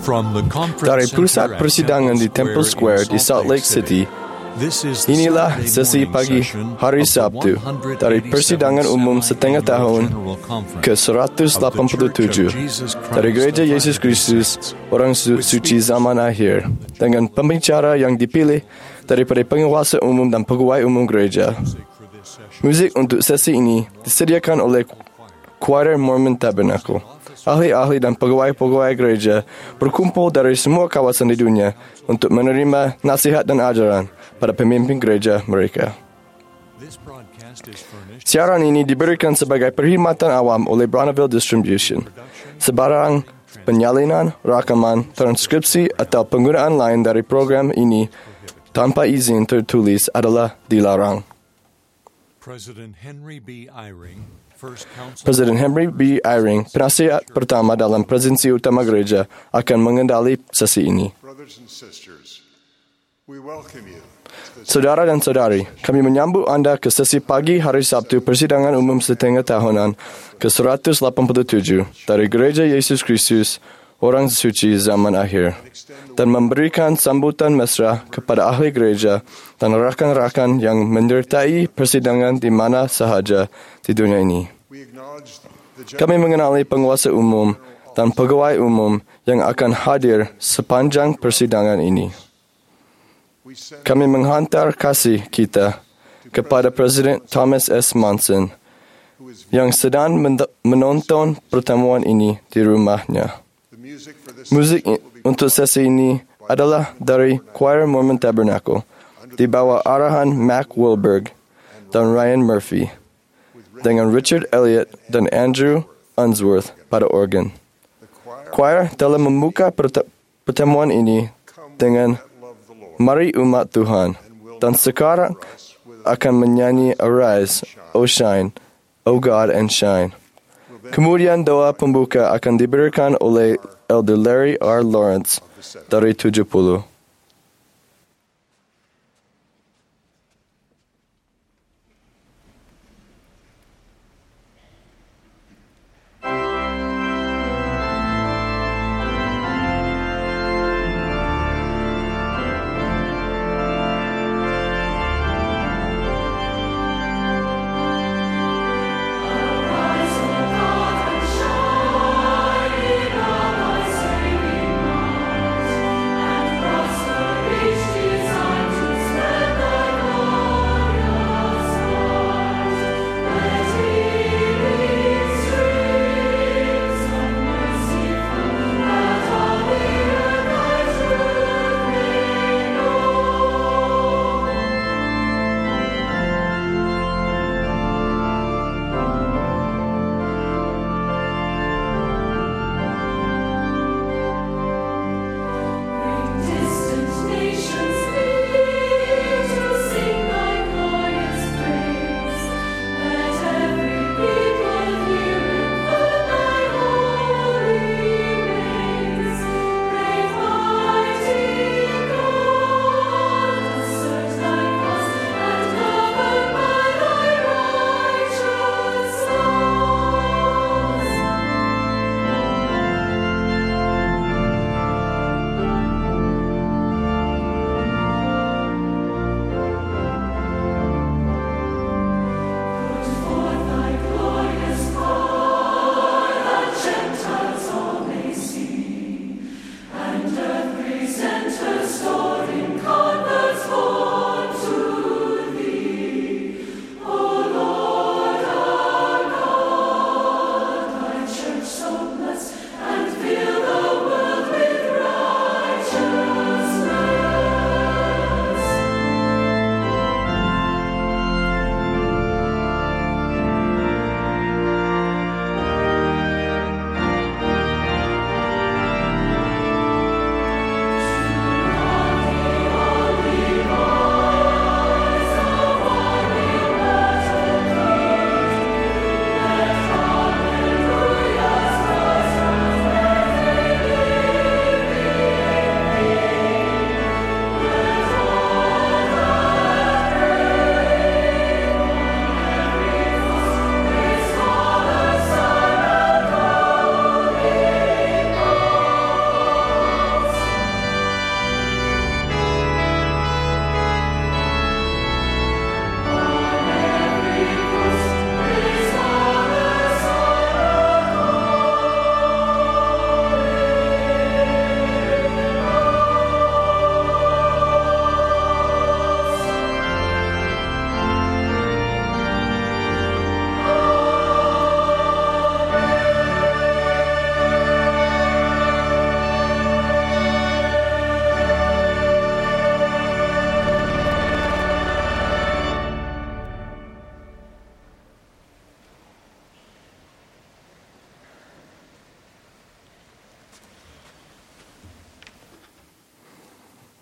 Dari pusat persidangan di Temple Square di Salt Lake City, inilah sesi pagi hari Sabtu dari persidangan umum setengah tahun ke-187 dari Gereja Yesus Kristus Orang Suci Zaman Akhir dengan pembicara yang dipilih daripada penguasa umum dan pegawai umum gereja. Muzik untuk sesi ini disediakan oleh Choir Mormon Tabernacle. Ahli-ahli dan pegawai-pegawai gereja berkumpul dari semua kawasan di dunia untuk menerima nasihat dan ajaran pada pemimpin gereja mereka. Siaran ini diberikan sebagai perkhidmatan awam oleh Bonneville Distribution. Sebarang penyalinan, rakaman, transkripsi atau penggunaan lain dari program ini tanpa izin tertulis adalah dilarang. Presiden Henry B. Eyring, penasihat pertama dalam presidensi utama gereja, akan mengendali sesi ini. Saudara dan saudari, kami menyambut anda ke sesi pagi hari Sabtu persidangan umum setengah tahunan ke-187 dari Gereja Yesus Kristus Orang Suci Zaman Akhir dan memberikan sambutan mesra kepada ahli gereja dan rakan-rakan yang menyertai persidangan di mana sahaja di dunia ini. Kami mengenali penguasa umum dan pegawai umum yang akan hadir sepanjang persidangan ini. Kami menghantar kasih kita kepada Presiden Thomas S. Monson yang sedang menonton pertemuan ini di rumahnya. Muzik untuk sesi ini adalah dari Choir Mormon Tabernacle di bawah arahan Mac Wilberg dan Ryan Murphy dengan Richard Elliott dan Andrew Unsworth pada organ. Choir telah membuka pertemuan ini dengan Mari Umat Tuhan dan sekarang akan menyanyi Arise, O Shine, O God and Shine. Kemudian doa pembuka akan diberikan oleh Elder Larry R. Lawrence dari 70. Cross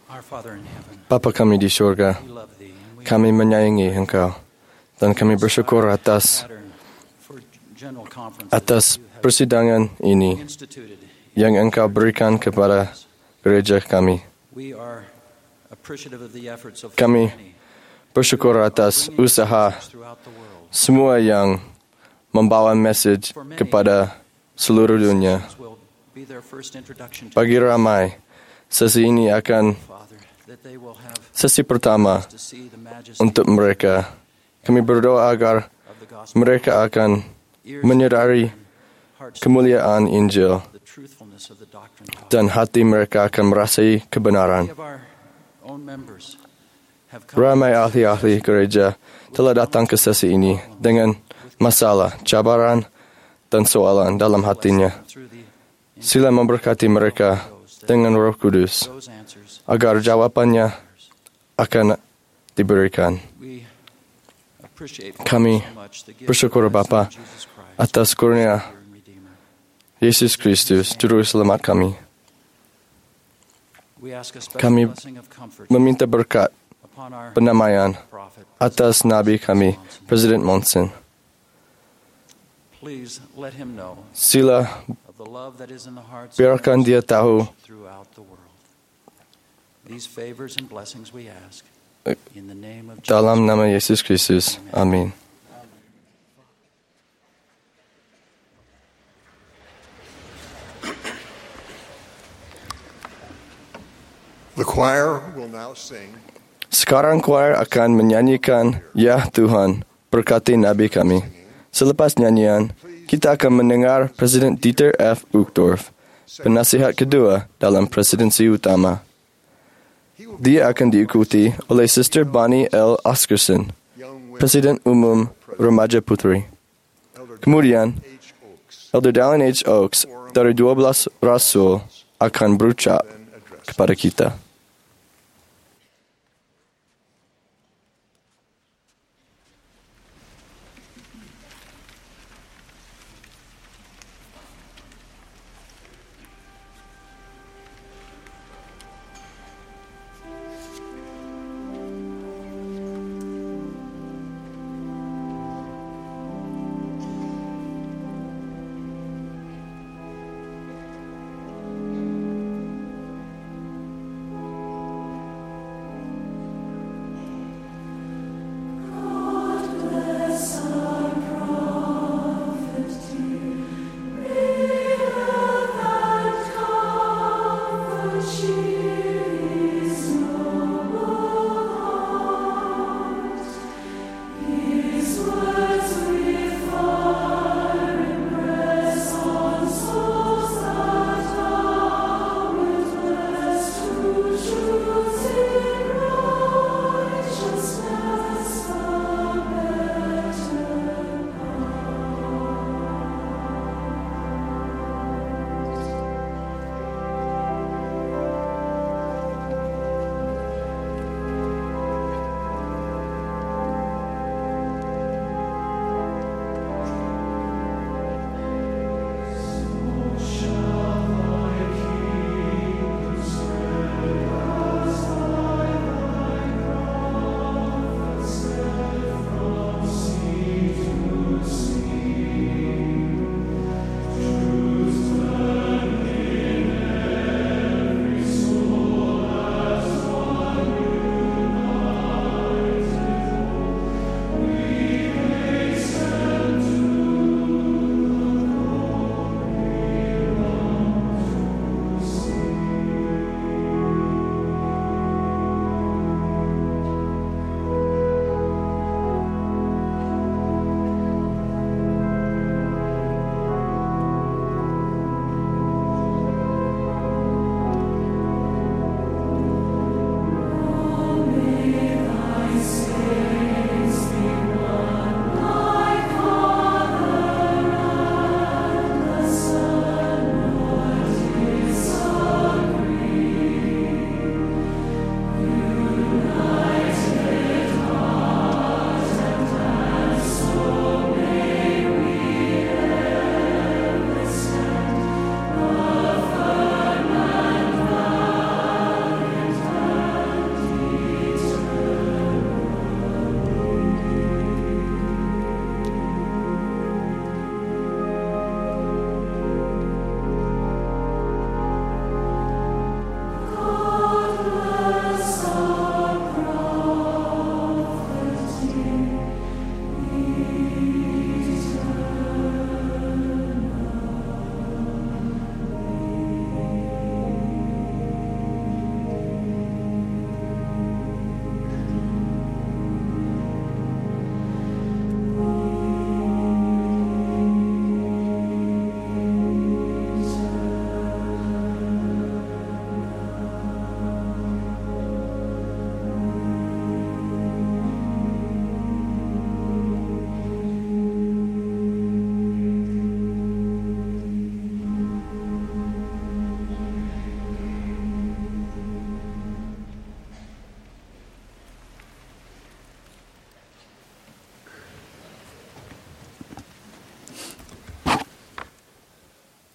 Our Father in heaven, Bapa kami di syurga, we love Thee, and we kami menyayangi Engkau, dan kami bersyukur atas pattern for general conferences atas that you have persidangan ini instituted. yang Engkau berikan kepada gereja kami. We are appreciative of the efforts of Kami many bersyukur atas bringing usaha messages throughout the world. semua yang membawa message kepada seluruh dunia. This will be their first introduction to Bagi ramai, sesi ini akan Father, that they will have sesi pertama to see the majesty untuk mereka. Kami berdoa agar of the gospel, mereka akan ears menyadari and hearts to kemuliaan Injil the truthfulness of the doctrine taught. dan hati mereka akan merasai kebenaran. Many of our own members have come Ramai ahli-ahli gereja telah datang ke sesi ini dengan masalah, cabaran, dan soalan dalam hatinya. through the Sila memberkati mereka dengan Roh Kudus those answers. agar jawabannya akan diberikan. We appreciate Kami so much the gift bersyukur of our Bapa Son, Jesus Christ, atas kurnia Savior and Redeemer. Yesus Kristus, Juru Selamat kami. We ask a special Kami blessing of comfort meminta berkat upon our penamaian prophet. atas Nabi kami, Presiden Monson. Please let him know Sila of the love that is in the hearts biarkan of dia those tahu throughout the world. These favors and blessings we ask in the name of Jesus. dalam nama Yesus Kristus. Amin. The choir will now sing Sekarang choir akan menyanyikan Ya Tuhan, berkati Nabi kami. Selepas nyanyian, kita akan mendengar Presiden Dieter F. Uchtdorf, penasihat kedua dalam presidensi utama. Dia akan diikuti oleh Sister Bonnie L. Oscarson, young women Presiden Umum Remaja Putri. Kemudian, H. Oaks Elder Dallin H. Oaks dari 12 Rasul akan berucap then address. kepada kita.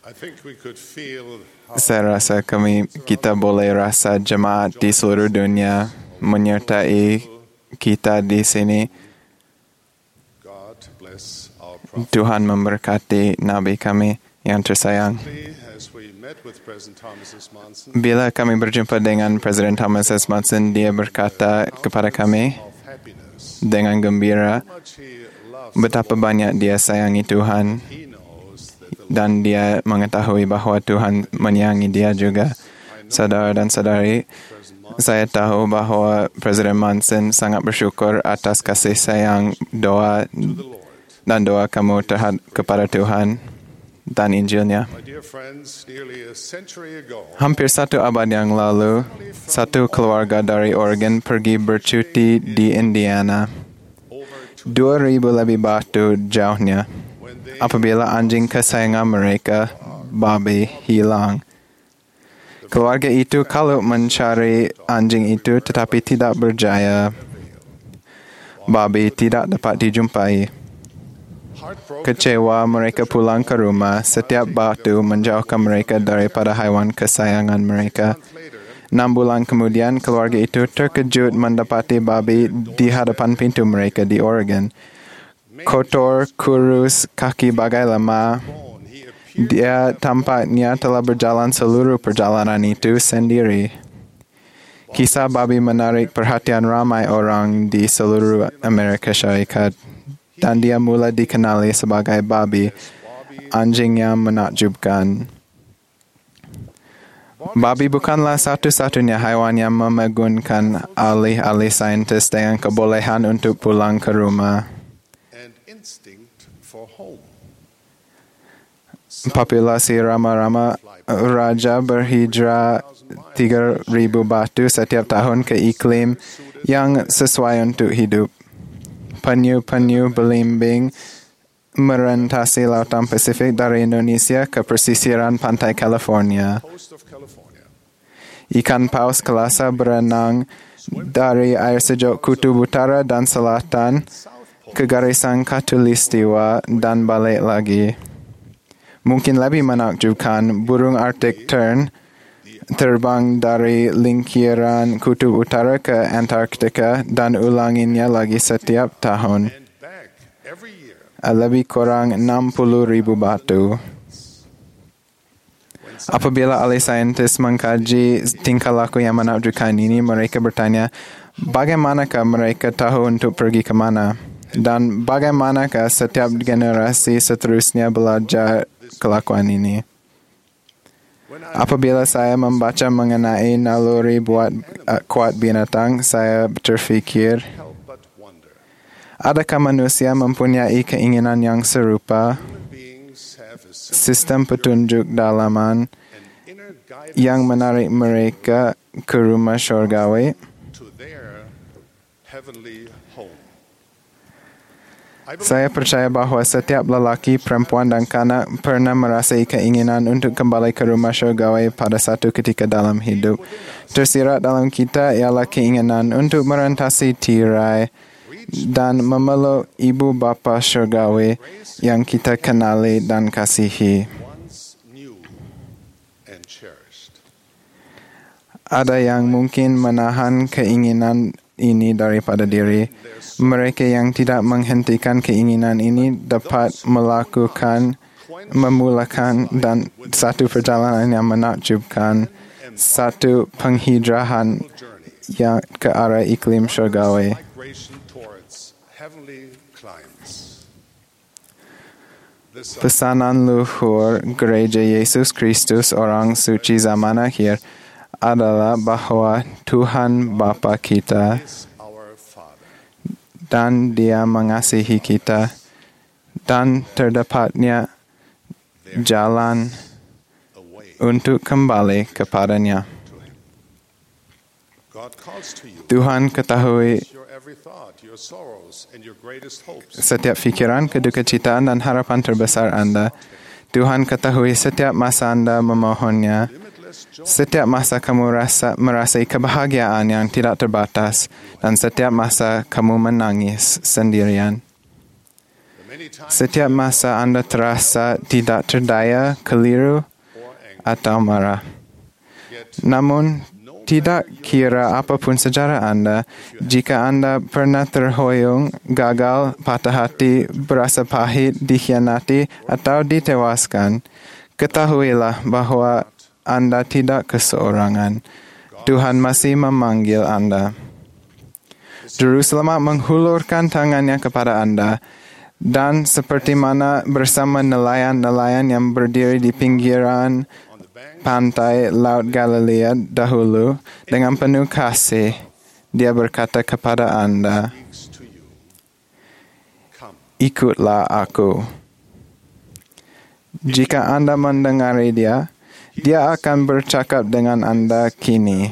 I think we could feel how Saya rasa kita boleh rasa jemaat di seluruh dunia menyertai kita di sini. God bless our prophet. Tuhan memberkati Nabi kami yang tersayang. As we met with President Thomas S. Monson Bila kami berjumpa dengan Presiden Thomas S. Monson, dia berkata kepada kami of happiness, dengan gembira how much he loves, betapa banyak dia sayangi Tuhan he knows that the dan dia mengetahui bahawa Tuhan menyayangi dia juga. Saudara dan saudari, saya tahu bahawa Presiden Monson sangat bersyukur atas kasih sayang, doa dan doa kamu kepada Tuhan dan Injilnya. my dear friends, nearly a century ago, Hampir satu abad yang lalu, satu keluarga dari Oregon pergi bercuti di Indiana. 2,000 lebih batu jauhnya. when they Apabila anjing kesayangan mereka, Bobby, hilang. Keluarga itu kalau mencari anjing itu tetapi tidak berjaya. Bobby tidak dapat dijumpai. heartbroken Kecewa, mereka pulang ke rumah. Setiap batu menjauhkan mereka daripada haiwan kesayangan mereka. 6 bulan kemudian, keluarga itu terkejut mendapati Bobby di hadapan pintu mereka di Oregon. Kotor, kurus, kaki bagai lemah. bone, he appeared Dia tampaknya telah berjalan seluruh perjalanan itu sendiri. Kisah Bobby menarik perhatian ramai orang di seluruh Amerika Syarikat. Dan dia mula dikenali sebagai Bobby, anjing yang menakjubkan. Bobby bukanlah satu-satunya haiwan yang mengagumkan ahli-ahli saintis dengan kebolehan untuk pulang ke rumah. and instinct for home. Populasi rama-rama raja berhijrah 3,000 batu setiap tahun ke iklim yang sesuai untuk hidup. Penyu-penyu belimbing merentasi lautan Pasifik dari Indonesia ke pesisiran pantai California. Coast of California. Ikan paus kelasa berenang dari air sejuk kutub utara dan selatan ke garisan khatulistiwa dan balik lagi. Mungkin lebih menakjubkan, burung Arctic tern terbang dari lingkaran kutub utara ke Antarktika dan ulanginya lagi setiap tahun. And back every year. Lebih kurang 60,000 batu. Apabila ahli saintis mengkaji tingkah laku yang menakjubkan ini, mereka bertanya, bagaimanakah mereka tahu untuk pergi ke mana? Dan bagaimanakah setiap generasi seterusnya belajar kelakuan ini? Apabila saya membaca mengenai naluri kuat binatang, saya berfikir, Help but wonder. adakah manusia mempunyai keinginan yang serupa, Human beings have a sistem petunjuk dalaman an inner guidance yang menarik mereka ke rumah syurgawi? to their heavenly home. I believe Saya percaya bahawa setiap lelaki, perempuan dan kanak pernah merasai keinginan untuk kembali ke rumah syurgawi pada satu ketika dalam hidup. Tersirat dalam kita ialah keinginan untuk merentasi tirai dan memeluk ibu bapa syurgawi yang kita kenali dan kasihi. once knew and cherished. Ada yang mungkin menahan keinginan ini daripada diri. Mereka yang tidak menghentikan keinginan ini dapat memulakan dan satu perjalanan yang menakjubkan, satu penghijrahan yang ke arah iklim syurgawi. Migration towards heavenly climes. This Pesanan luhur Gereja Yesus Kristus Orang Suci Zaman Akhir adalah bahawa Tuhan Bapa kita is our Father. dan Dia mengasihi kita dan terdapatnya jalan Away untuk kembali kepadanya. to Him. God calls to you. Tuhan ketahui Your every thought, your sorrows, and your greatest hopes. setiap fikiran, kedukacita dan harapan terbesar Anda. Tuhan ketahui setiap masa Anda memohonnya. Limitless joy. Setiap masa kamu merasai kebahagiaan yang tidak terbatas dan setiap masa kamu menangis sendirian. The Setiap masa Anda terasa tidak terdaya, keliru, atau marah. Namun, tidak kira apapun sejarah Anda, jika Anda pernah terhoyong, gagal, patah hati, berasa pahit, dikhianati, atau ditewaskan, ketahuilah bahwa Anda tidak keseorangan. Tuhan masih memanggil Anda. Juru Selamat menghulurkan tangannya kepada Anda, dan seperti mana bersama nelayan-nelayan yang berdiri di pinggiran pantai Laut Galilea dahulu, dengan penuh kasih, Dia berkata kepada Anda, "Ikutlah Aku." Jika Anda mendengari Dia, Dia akan bercakap dengan Anda kini.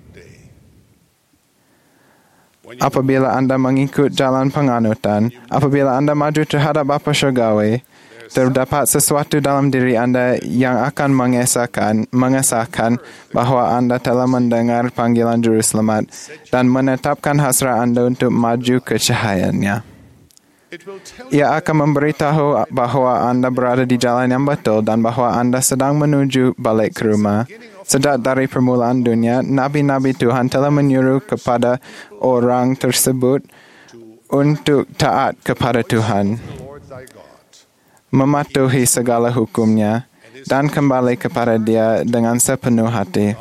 Apabila Anda mengikut jalan penganutan, apabila Anda maju terhadap Bapa Syurgawi, terdapat sesuatu dalam diri Anda yang akan mengesahkan bahwa Anda telah mendengar panggilan Juru Selamat dan menetapkan hasrat Anda untuk maju ke cahayanya. Ia akan memberitahu bahwa Anda berada di jalan yang betul dan bahwa Anda sedang menuju balik ke rumah. Sejak dari permulaan dunia, nabi-nabi Tuhan telah menyuruh kepada orang tersebut untuk taat kepada Tuhan, mematuhi segala hukumnya, dan kembali kepada Dia dengan sepenuh hati.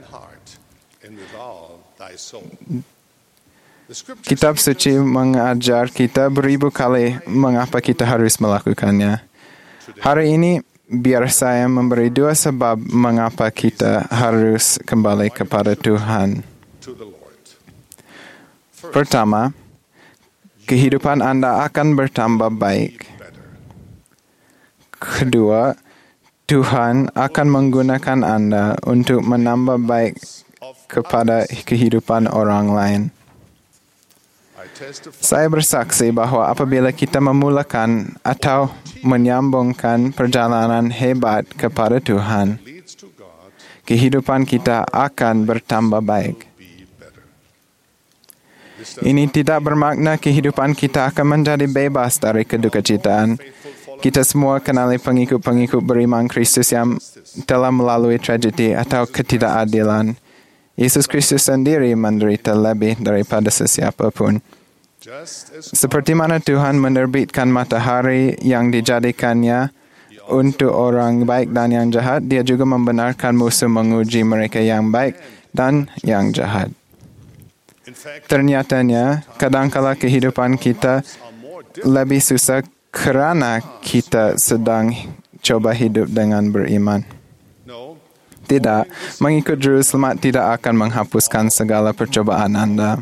Kitab suci mengajar kita beribu kali mengapa kita harus melakukannya. Hari ini, biar saya memberi dua sebab mengapa kita harus kembali kepada Tuhan. Pertama, kehidupan Anda akan bertambah baik. Kedua, Tuhan akan menggunakan Anda untuk menambah baik kepada kehidupan orang lain. Saya bersaksi bahwa apabila kita memulakan atau menyambungkan perjalanan hebat kepada Tuhan, kehidupan kita akan bertambah baik. Ini tidak bermakna kehidupan kita akan menjadi bebas dari kedukacita. Kita semua kenali pengikut-pengikut beriman Kristus yang telah melalui tragedi atau ketidakadilan. Yesus Kristus sendiri menderita lebih daripada sesiapa pun. Seperti mana Tuhan menerbitkan matahari yang dijadikannya untuk orang baik dan yang jahat, Dia juga membenarkan musuh menguji mereka yang baik dan yang jahat. Ternyatanya, kadangkala kehidupan kita lebih susah kerana kita sedang coba hidup dengan beriman. Tidak, mengikut Juru Selamat tidak akan menghapuskan segala percobaan Anda.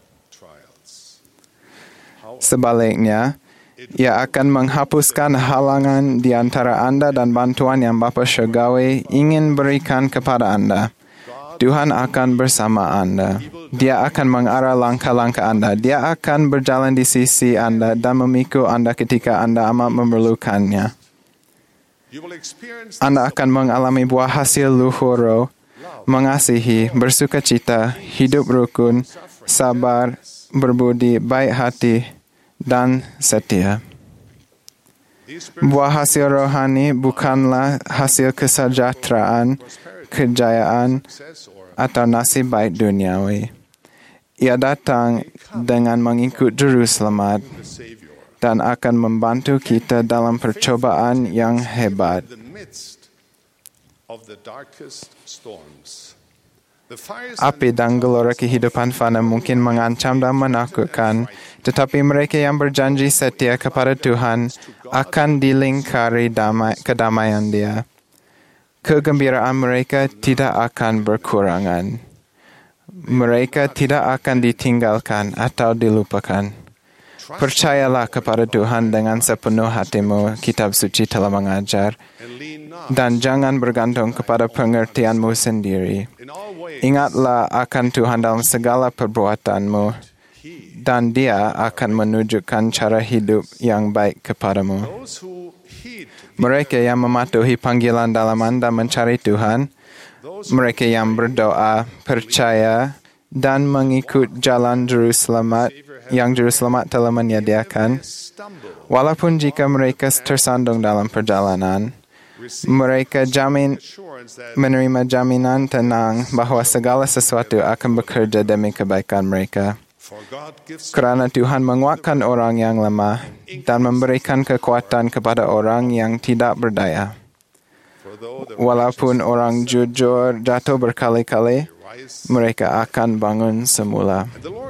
Sebaliknya, Ia akan menghapuskan halangan di antara Anda dan bantuan yang Bapa Syurgawi ingin berikan kepada Anda. Tuhan akan bersama Anda. Dia akan mengarah langkah-langkah Anda. Dia akan berjalan di sisi Anda dan memikul Anda ketika Anda amat memerlukannya. Anda akan mengalami buah hasil luhur, mengasihi, bersukacita, hidup rukun, sabar, berbudi, baik hati, dan setia. Buah hasil rohani bukanlah hasil kesejahteraan, kejayaan, atau nasib baik duniawi. Ia datang dengan mengikut Juru Selamat dan akan membantu kita dalam percobaan yang hebat. Api dan gelora kehidupan fana mungkin mengancam dan menakutkan, tetapi mereka yang berjanji setia kepada Tuhan akan dilingkari kedamaian Dia. Kegembiraan mereka tidak akan berkurangan. Mereka tidak akan ditinggalkan atau dilupakan. Percayalah kepada Tuhan dengan sepenuh hatimu, kitab suci telah mengajar, dan jangan bergantung kepada pengertianmu sendiri. Ingatlah akan Tuhan dalam segala perbuatanmu, dan Dia akan menunjukkan cara hidup yang baik kepadamu. Mereka yang mematuhi panggilan dalam Anda mencari Tuhan, mereka yang berdoa, percaya, dan mengikut jalan Juru Selamat yang Juru Selamat telah menyediakan, Walaupun jika mereka tersandung dalam perjalanan, mereka menerima jaminan tenang bahawa segala sesuatu akan bekerja demi kebaikan mereka. Kerana Tuhan menguatkan orang yang lemah dan memberikan kekuatan kepada orang yang tidak berdaya. Walaupun orang jujur jatuh berkali-kali, mereka akan bangun semula.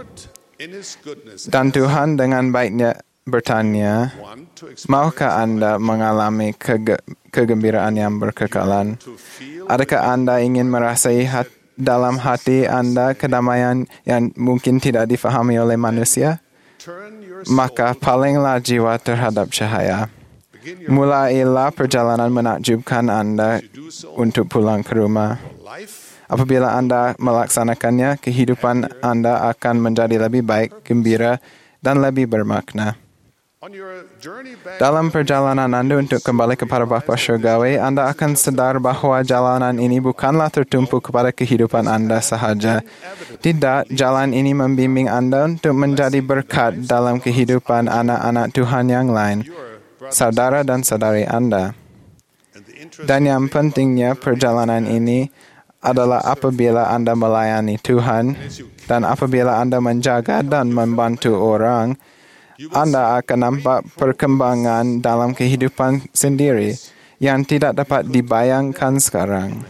Dan Tuhan dengan baiknya bertanya, maukah Anda mengalami kegembiraan yang berkekalan? Adakah Anda ingin merasai dalam hati Anda kedamaian yang mungkin tidak difahami oleh manusia? Maka palinglah jiwa terhadap cahaya. Mulailah perjalanan menakjubkan Anda untuk pulang ke rumah. Apabila Anda melaksanakannya, kehidupan Anda akan menjadi lebih baik, gembira, dan lebih bermakna. Dalam perjalanan Anda untuk kembali kepada Bapa Syurgawi, Anda akan sadar bahawa jalanan ini bukanlah tertumpu kepada kehidupan Anda sahaja. Tidak, jalan ini membimbing Anda untuk menjadi berkat dalam kehidupan anak-anak Tuhan yang lain, saudara dan saudari Anda. Dan yang pentingnya perjalanan ini adalah apabila Anda melayani Tuhan dan apabila Anda menjaga dan membantu orang, Anda akan nampak perkembangan dalam kehidupan sendiri yang tidak dapat dibayangkan sekarang.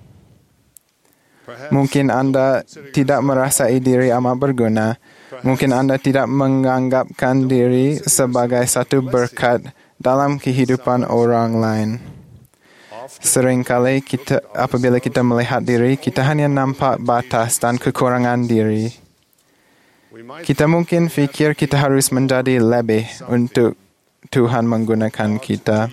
Mungkin Anda tidak merasai diri amat berguna. Mungkin Anda tidak menganggapkan diri sebagai satu berkat dalam kehidupan orang lain. Seringkali apabila kita melihat diri, kita hanya nampak batas dan kekurangan diri. Kita mungkin fikir kita harus menjadi lebih untuk Tuhan menggunakan kita.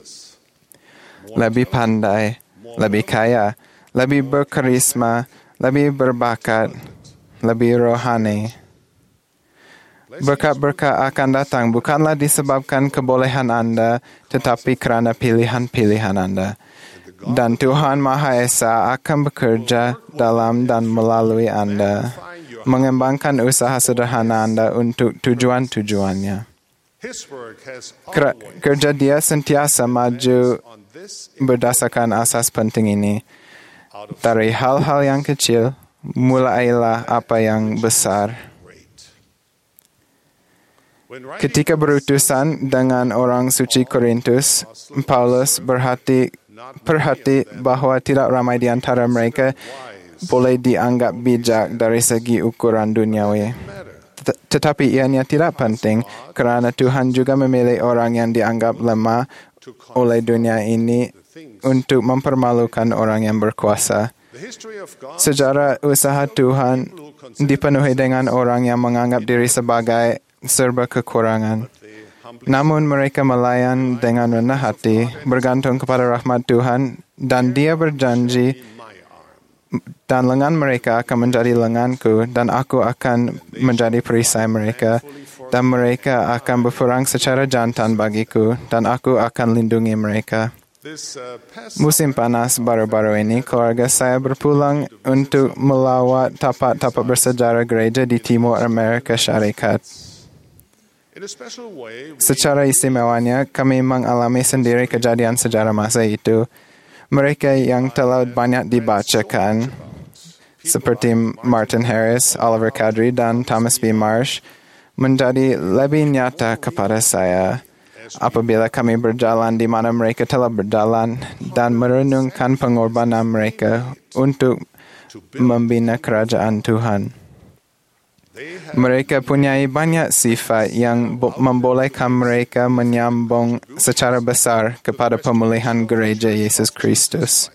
Lebih pandai, lebih kaya, lebih berkarisma, lebih berbakat, lebih rohani. Berkat-berkat akan datang bukanlah disebabkan kebolehan Anda, tetapi kerana pilihan-pilihan Anda. Dan Tuhan Maha Esa akan bekerja dalam dan melalui Anda, mengembangkan usaha sederhana Anda untuk tujuan-tujuannya. Kerja Dia sentiasa maju berdasarkan asas penting ini. Dari hal-hal yang kecil, mulailah apa yang besar. Ketika berutusan dengan orang suci Korintus, Paulus perhati bahawa tidak ramai di antara mereka boleh dianggap bijak dari segi ukuran duniawi. Tetapi ianya tidak penting kerana Tuhan juga memilih orang yang dianggap lemah oleh dunia ini untuk mempermalukan orang yang berkuasa. Sejarah usaha Tuhan dipenuhi dengan orang yang menganggap diri sebagai serba kekurangan. Namun mereka melayan dengan rendah hati, bergantung kepada rahmat Tuhan, dan Dia berjanji, dan lengan mereka akan menjadi lenganku, dan aku akan menjadi perisai mereka, dan mereka akan berperang secara jantan bagiku, dan aku akan lindungi mereka. Musim panas baru-baru ini, keluarga saya berpulang untuk melawat tapak-tapak bersejarah gereja di Timur Amerika Syarikat. Secara istimewanya, kami mengalami sendiri kejadian sejarah masa itu. Mereka yang telah banyak dibacakan, seperti Martin Harris, Oliver Cowdery, dan Thomas B. Marsh, menjadi lebih nyata kepada saya apabila kami berjalan di mana mereka telah berjalan dan merenungkan pengorbanan mereka untuk membina kerajaan Tuhan. Mereka punya banyak sifat yang membolehkan mereka menyambung secara besar kepada pemulihan gereja Yesus Kristus.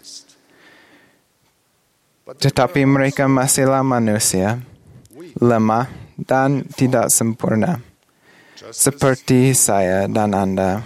Tetapi mereka masihlah manusia, lemah dan tidak sempurna, seperti saya dan Anda.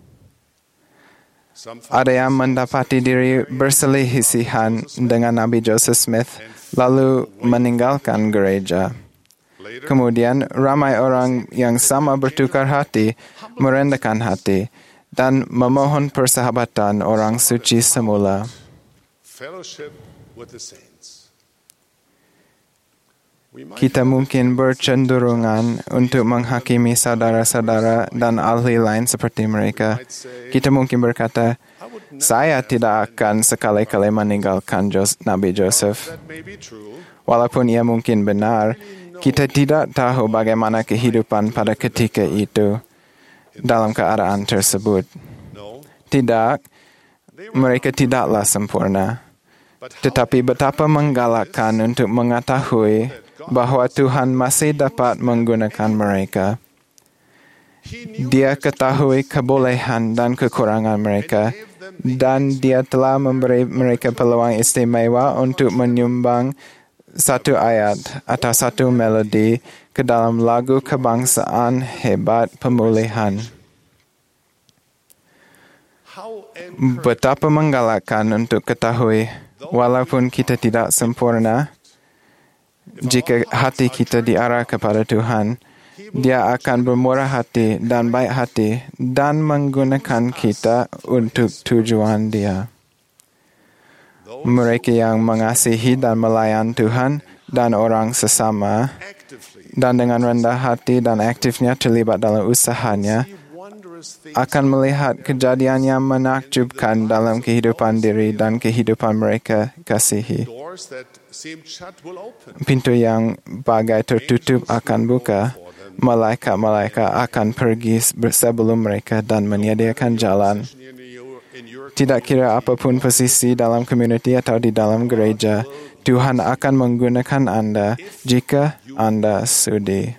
Ada yang mendapati diri berselisihan dengan Nabi Joseph Smith, lalu meninggalkan gereja. Kemudian, ramai orang yang sama bertukar hati, merendahkan hati, dan memohon persahabatan orang suci semula. Kita mungkin bercenderungan untuk menghakimi saudara-saudara dan ahli lain seperti mereka. Kita mungkin berkata, saya tidak akan sekali-kali meninggalkan Nabi Joseph. Walaupun ia mungkin benar, kita tidak tahu bagaimana kehidupan pada ketika itu dalam keadaan tersebut. Tidak, mereka tidaklah sempurna. Tetapi betapa menggalakkan untuk mengetahui bahwa Tuhan masih dapat menggunakan mereka. Dia ketahui kebolehan dan kekurangan mereka, dan Dia telah memberi mereka peluang istimewa untuk menyumbang satu ayat atau satu melodi ke dalam lagu kebangsaan hebat pemulihan. Betapa menggalakkan untuk ketahui, walaupun kita tidak sempurna, jika hati kita diarah kepada Tuhan, Dia akan bermurah hati dan baik hati dan menggunakan kita untuk tujuan Dia. Mereka yang mengasihi dan melayan Tuhan dan orang sesama, dan dengan rendah hati dan aktifnya terlibat dalam usahanya, akan melihat kejadian yang menakjubkan dalam kehidupan diri dan kehidupan mereka kasihi. Pintu yang bagai tertutup akan buka. Malaikat-malaikat akan pergi sebelum mereka dan menyediakan jalan. Tidak kira apapun posisi dalam komuniti atau di dalam gereja, Tuhan akan menggunakan Anda jika Anda sudi.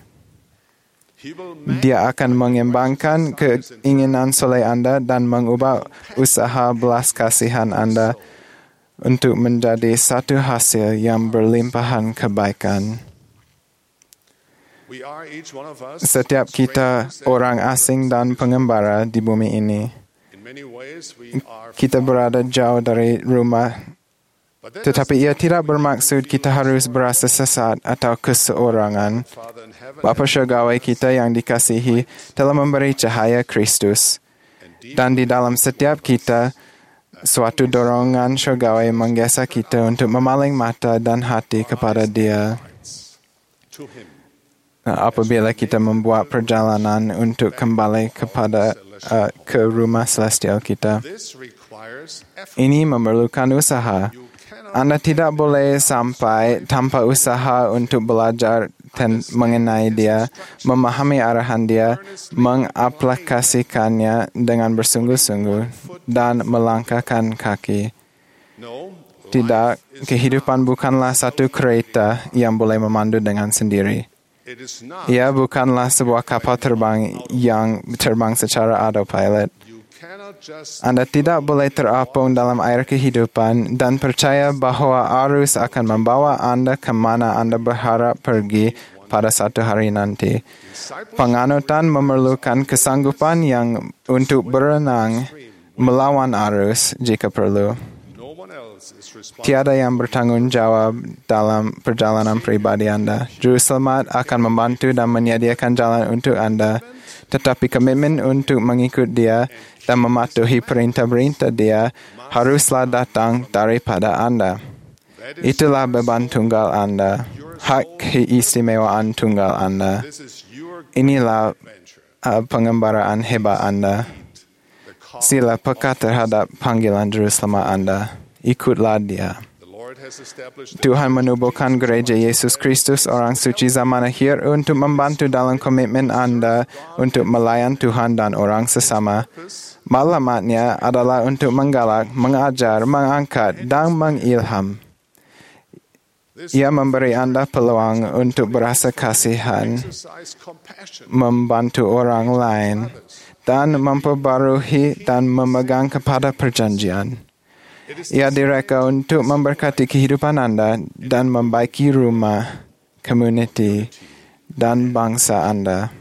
Dia akan mengembangkan keinginan soleh Anda dan mengubah usaha belas kasihan Anda untuk menjadi satu hasil yang berlimpahan kebaikan. Setiap kita orang asing dan pengembara di bumi ini. Kita berada jauh dari rumah, tetapi ia tidak bermaksud kita harus berasa sesat atau keseorangan. Bapa Syurgawi kita yang dikasihi telah memberi cahaya Kristus, dan di dalam setiap kita suatu dorongan syurgawi menggesek kita untuk memaling mata dan hati kepada Dia. Apabila kita membuat perjalanan untuk kembali ke rumah celestial kita, ini memerlukan usaha. Anda tidak boleh sampai tanpa usaha untuk belajar mengenai Dia, memahami arahan Dia, mengaplikasikannya dengan bersungguh-sungguh, dan melangkahkan kaki. Tidak, kehidupan bukanlah satu kereta yang boleh memandu dengan sendiri. Ia bukanlah sebuah kapal terbang yang terbang secara autopilot. Anda tidak boleh terapung dalam air kehidupan dan percaya bahwa arus akan membawa Anda ke mana Anda berharap pergi pada satu hari nanti. Penganutan memerlukan kesanggupan yang untuk berenang melawan arus jika perlu. Tiada yang bertanggung jawab dalam perjalanan pribadi Anda. Juru selamat akan membantu dan menyediakan jalan untuk Anda, tetapi komitmen untuk mengikut Dia dan mematuhi perintah-perintah Dia haruslah datang daripada Anda. Itulah beban tunggal Anda, hak keistimewaan tunggal Anda. Inilah pengembaraan hebat Anda. Sila peka terhadap panggilan Juru Selamat Anda. Ikutlah Dia. Tuhan menubuhkan gereja Yesus Kristus orang suci zaman akhir untuk membantu dalam komitmen Anda untuk melayan Tuhan dan orang sesama. Maklumatnya adalah untuk menggalak, mengajar, mengangkat, dan mengilham. Ia memberi Anda peluang untuk berasa kasihan, membantu orang lain, dan memperbarui dan memegang kepada perjanjian. Ia direka untuk memberkati kehidupan Anda dan membaiki rumah, komuniti, dan bangsa Anda.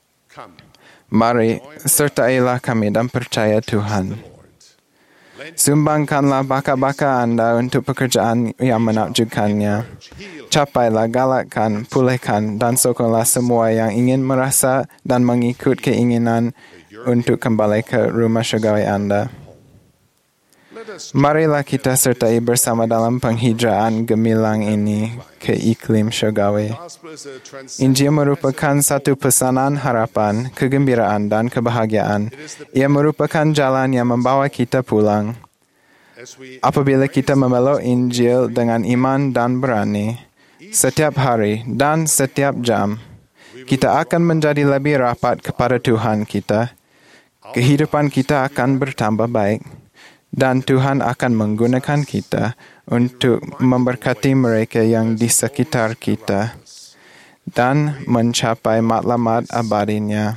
Mari, sertailah kami dan percaya Tuhan. Sumbangkanlah bakat-bakat Anda untuk pekerjaan yang menakjubkannya. Capailah, galakkan, pulihkan, dan sokonglah semua yang ingin merasa dan mengikut keinginan untuk kembali ke rumah syurgawi Anda. Marilah kita sertai bersama dalam penghijraan gemilang ini ke iklim syurgawi. Injil merupakan satu pesanan harapan, kegembiraan dan kebahagiaan. Ia merupakan jalan yang membawa kita pulang. Apabila kita memeluk Injil dengan iman dan berani, setiap hari dan setiap jam, kita akan menjadi lebih rapat kepada Tuhan kita. Kehidupan kita akan bertambah baik dan Tuhan akan menggunakan kita untuk memberkati mereka yang di sekitar kita dan mencapai matlamat abadinya.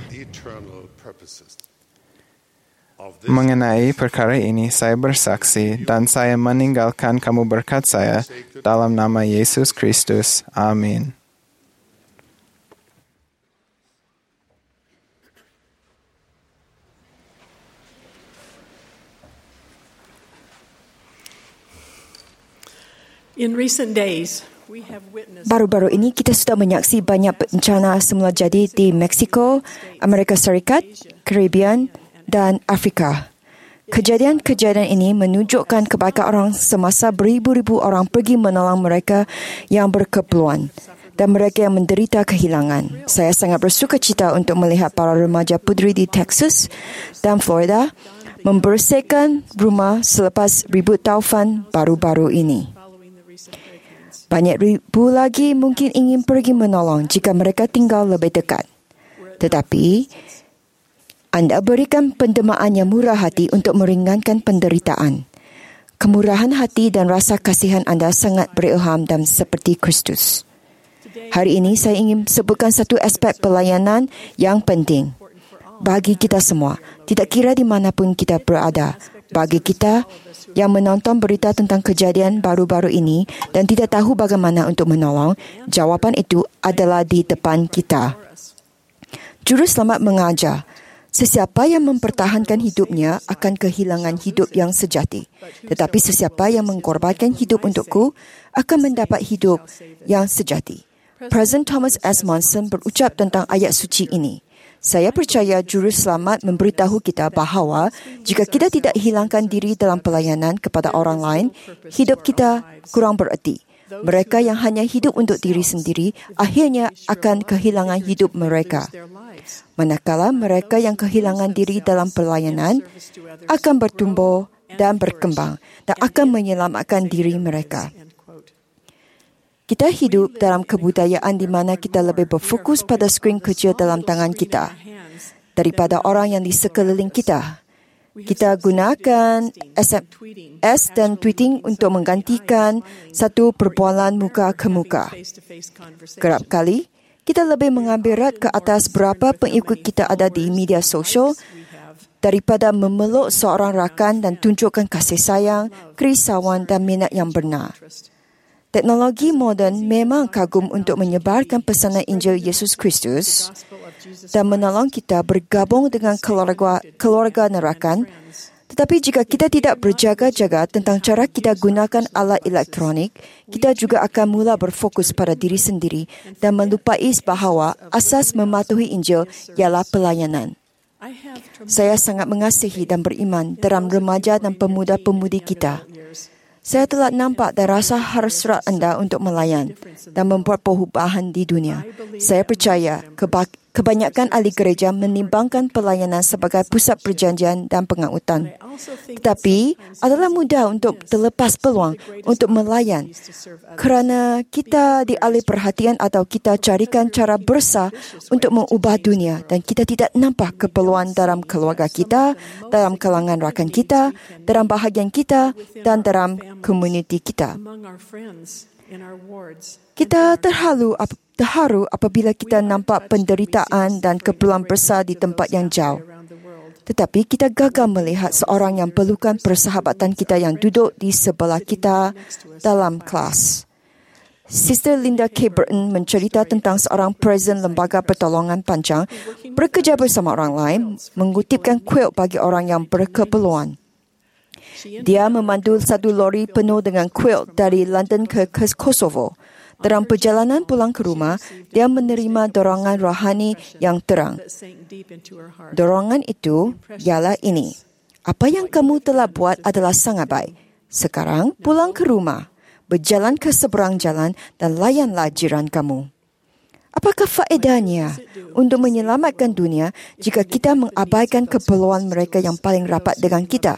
Mengenai perkara ini, saya bersaksi dan saya meninggalkan kamu berkat saya dalam nama Yesus Kristus. Amin. Baru-baru ini kita sudah menyaksi banyak bencana semula jadi di Meksiko, Amerika Serikat, Caribbean dan Afrika. Kejadian-kejadian ini menunjukkan kebaikan orang semasa beribu-ribu orang pergi menolong mereka yang berkeperluan dan mereka yang menderita kehilangan. Saya sangat bersukacita untuk melihat para remaja puteri di Texas dan Florida membersihkan rumah selepas ribut taufan baru-baru ini. Banyak ribu lagi mungkin ingin pergi menolong jika mereka tinggal lebih dekat. Tetapi, anda berikan pendemaan yang murah hati untuk meringankan penderitaan. Kemurahan hati dan rasa kasihan anda sangat berilham dan seperti Kristus. Hari ini saya ingin sebutkan satu aspek pelayanan yang penting bagi kita semua, tidak kira di manapun kita berada. Bagi kita yang menonton berita tentang kejadian baru-baru ini dan tidak tahu bagaimana untuk menolong, jawapan itu adalah di depan kita. Juru selamat mengajar, sesiapa yang mempertahankan hidupnya akan kehilangan hidup yang sejati. Tetapi sesiapa yang mengorbankan hidup untukku akan mendapat hidup yang sejati. Presiden Thomas S. Monson berucap tentang ayat suci ini. Saya percaya juru selamat memberitahu kita bahawa jika kita tidak hilangkan diri dalam pelayanan kepada orang lain, hidup kita kurang bererti. Mereka yang hanya hidup untuk diri sendiri akhirnya akan kehilangan hidup mereka. Manakala mereka yang kehilangan diri dalam pelayanan akan bertumbuh dan berkembang dan akan menyelamatkan diri mereka. Kita hidup dalam kebudayaan di mana kita lebih berfokus pada skrin kecil dalam tangan kita daripada orang yang di sekeliling kita. Kita gunakan SMS dan tweeting untuk menggantikan satu perbualan muka ke muka. Kerap kali, kita lebih mengambil rat ke atas berapa pengikut kita ada di media sosial daripada memeluk seorang rakan dan tunjukkan kasih sayang, kerisauan dan minat yang benar. Teknologi moden memang kagum untuk menyebarkan pesanan Injil Yesus Kristus dan menolong kita bergabung dengan keluarga nerakan. Tetapi jika kita tidak berjaga-jaga tentang cara kita gunakan alat elektronik, kita juga akan mula berfokus pada diri sendiri dan melupai bahawa asas mematuhi Injil ialah pelayanan. Saya sangat mengasihi dan beriman dalam remaja dan pemuda-pemudi kita. Saya telah nampak dan rasa hasrat anda untuk melayan dan membuat perubahan di dunia. Saya percaya kebanyakan ahli gereja menimbangkan pelayanan sebagai pusat perjanjian dan pengautan. Tetapi adalah mudah untuk terlepas peluang untuk melayan kerana kita dialih perhatian atau kita carikan cara bersah untuk mengubah dunia dan kita tidak nampak keperluan dalam keluarga kita, dalam kalangan rakan kita, dalam bahagian kita dan dalam komuniti kita. Kita terharu apabila kita nampak penderitaan dan keperluan besar di tempat yang jauh. Tetapi kita gagal melihat seorang yang perlukan persahabatan kita yang duduk di sebelah kita dalam kelas. Sister Linda K. Burton mencerita tentang seorang presiden lembaga pertolongan panjang bekerja bersama orang lain mengutipkan quilt bagi orang yang berkeperluan. Dia memandu satu lori penuh dengan quilt dari London ke Kosovo. Dalam perjalanan pulang ke rumah, dia menerima dorongan rohani yang terang. Dorongan itu ialah ini. Apa yang kamu telah buat adalah sangat baik. Sekarang pulang ke rumah, berjalan ke seberang jalan dan layanlah jiran kamu. Apakah faedahnya untuk menyelamatkan dunia jika kita mengabaikan keperluan mereka yang paling rapat dengan kita?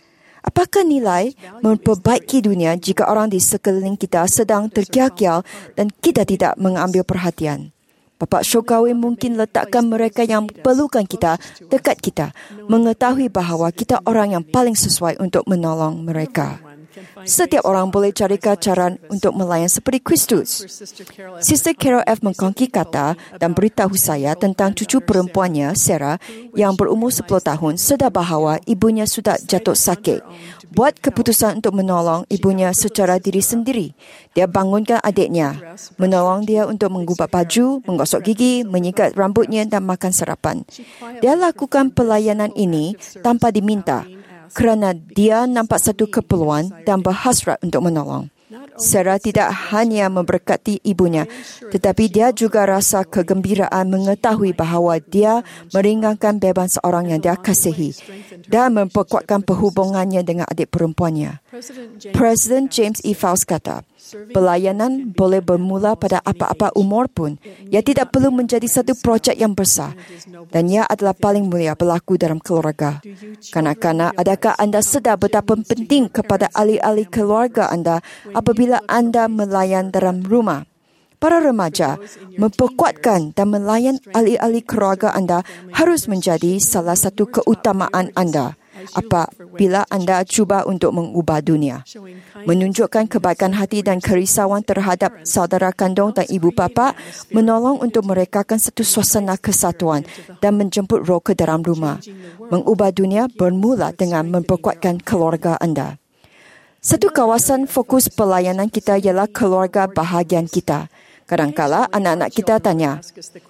Apakah nilai memperbaiki dunia jika orang di sekeliling kita sedang terkial-kial dan kita tidak mengambil perhatian? Bapa Syurgawi mungkin letakkan mereka yang perlukan kita dekat kita, mengetahui bahawa kita orang yang paling sesuai untuk menolong mereka. Setiap orang boleh carikan cara untuk melayan seperti Kristus. Sister Carol F. mengkongsi kata dan beritahu saya tentang cucu perempuannya, Sarah, yang berumur 10 tahun, sedar bahawa ibunya sudah jatuh sakit. Buat keputusan untuk menolong ibunya secara diri sendiri. Dia bangunkan adiknya, menolong dia untuk mengubah baju, menggosok gigi, menyikat rambutnya dan makan sarapan. Dia lakukan pelayanan ini tanpa diminta, kerana dia nampak satu keperluan dan berhasrat untuk menolong. Sarah tidak hanya memberkati ibunya, tetapi dia juga rasa kegembiraan mengetahui bahawa dia meringankan beban seorang yang dia kasihi dan memperkuatkan perhubungannya dengan adik perempuannya. Presiden James E. Faust kata, pelayanan boleh bermula pada apa-apa umur pun. Ia tidak perlu menjadi satu projek yang besar dan ia adalah paling mulia berlaku dalam keluarga. Kanak-kanak, adakah anda sedar betapa penting kepada ahli-ahli keluarga anda apabila anda melayan dalam rumah? Para remaja, memperkuatkan dan melayan ahli-ahli keluarga anda harus menjadi salah satu keutamaan anda apabila anda cuba untuk mengubah dunia. Menunjukkan kebaikan hati dan kerisauan terhadap saudara kandung dan ibu bapa, menolong untuk merekakan satu suasana kesatuan dan menjemput roh ke dalam rumah. Mengubah dunia bermula dengan memperkuatkan keluarga anda. Satu kawasan fokus pelayanan kita ialah keluarga bahagian kita. Kadang-kala anak-anak kita tanya,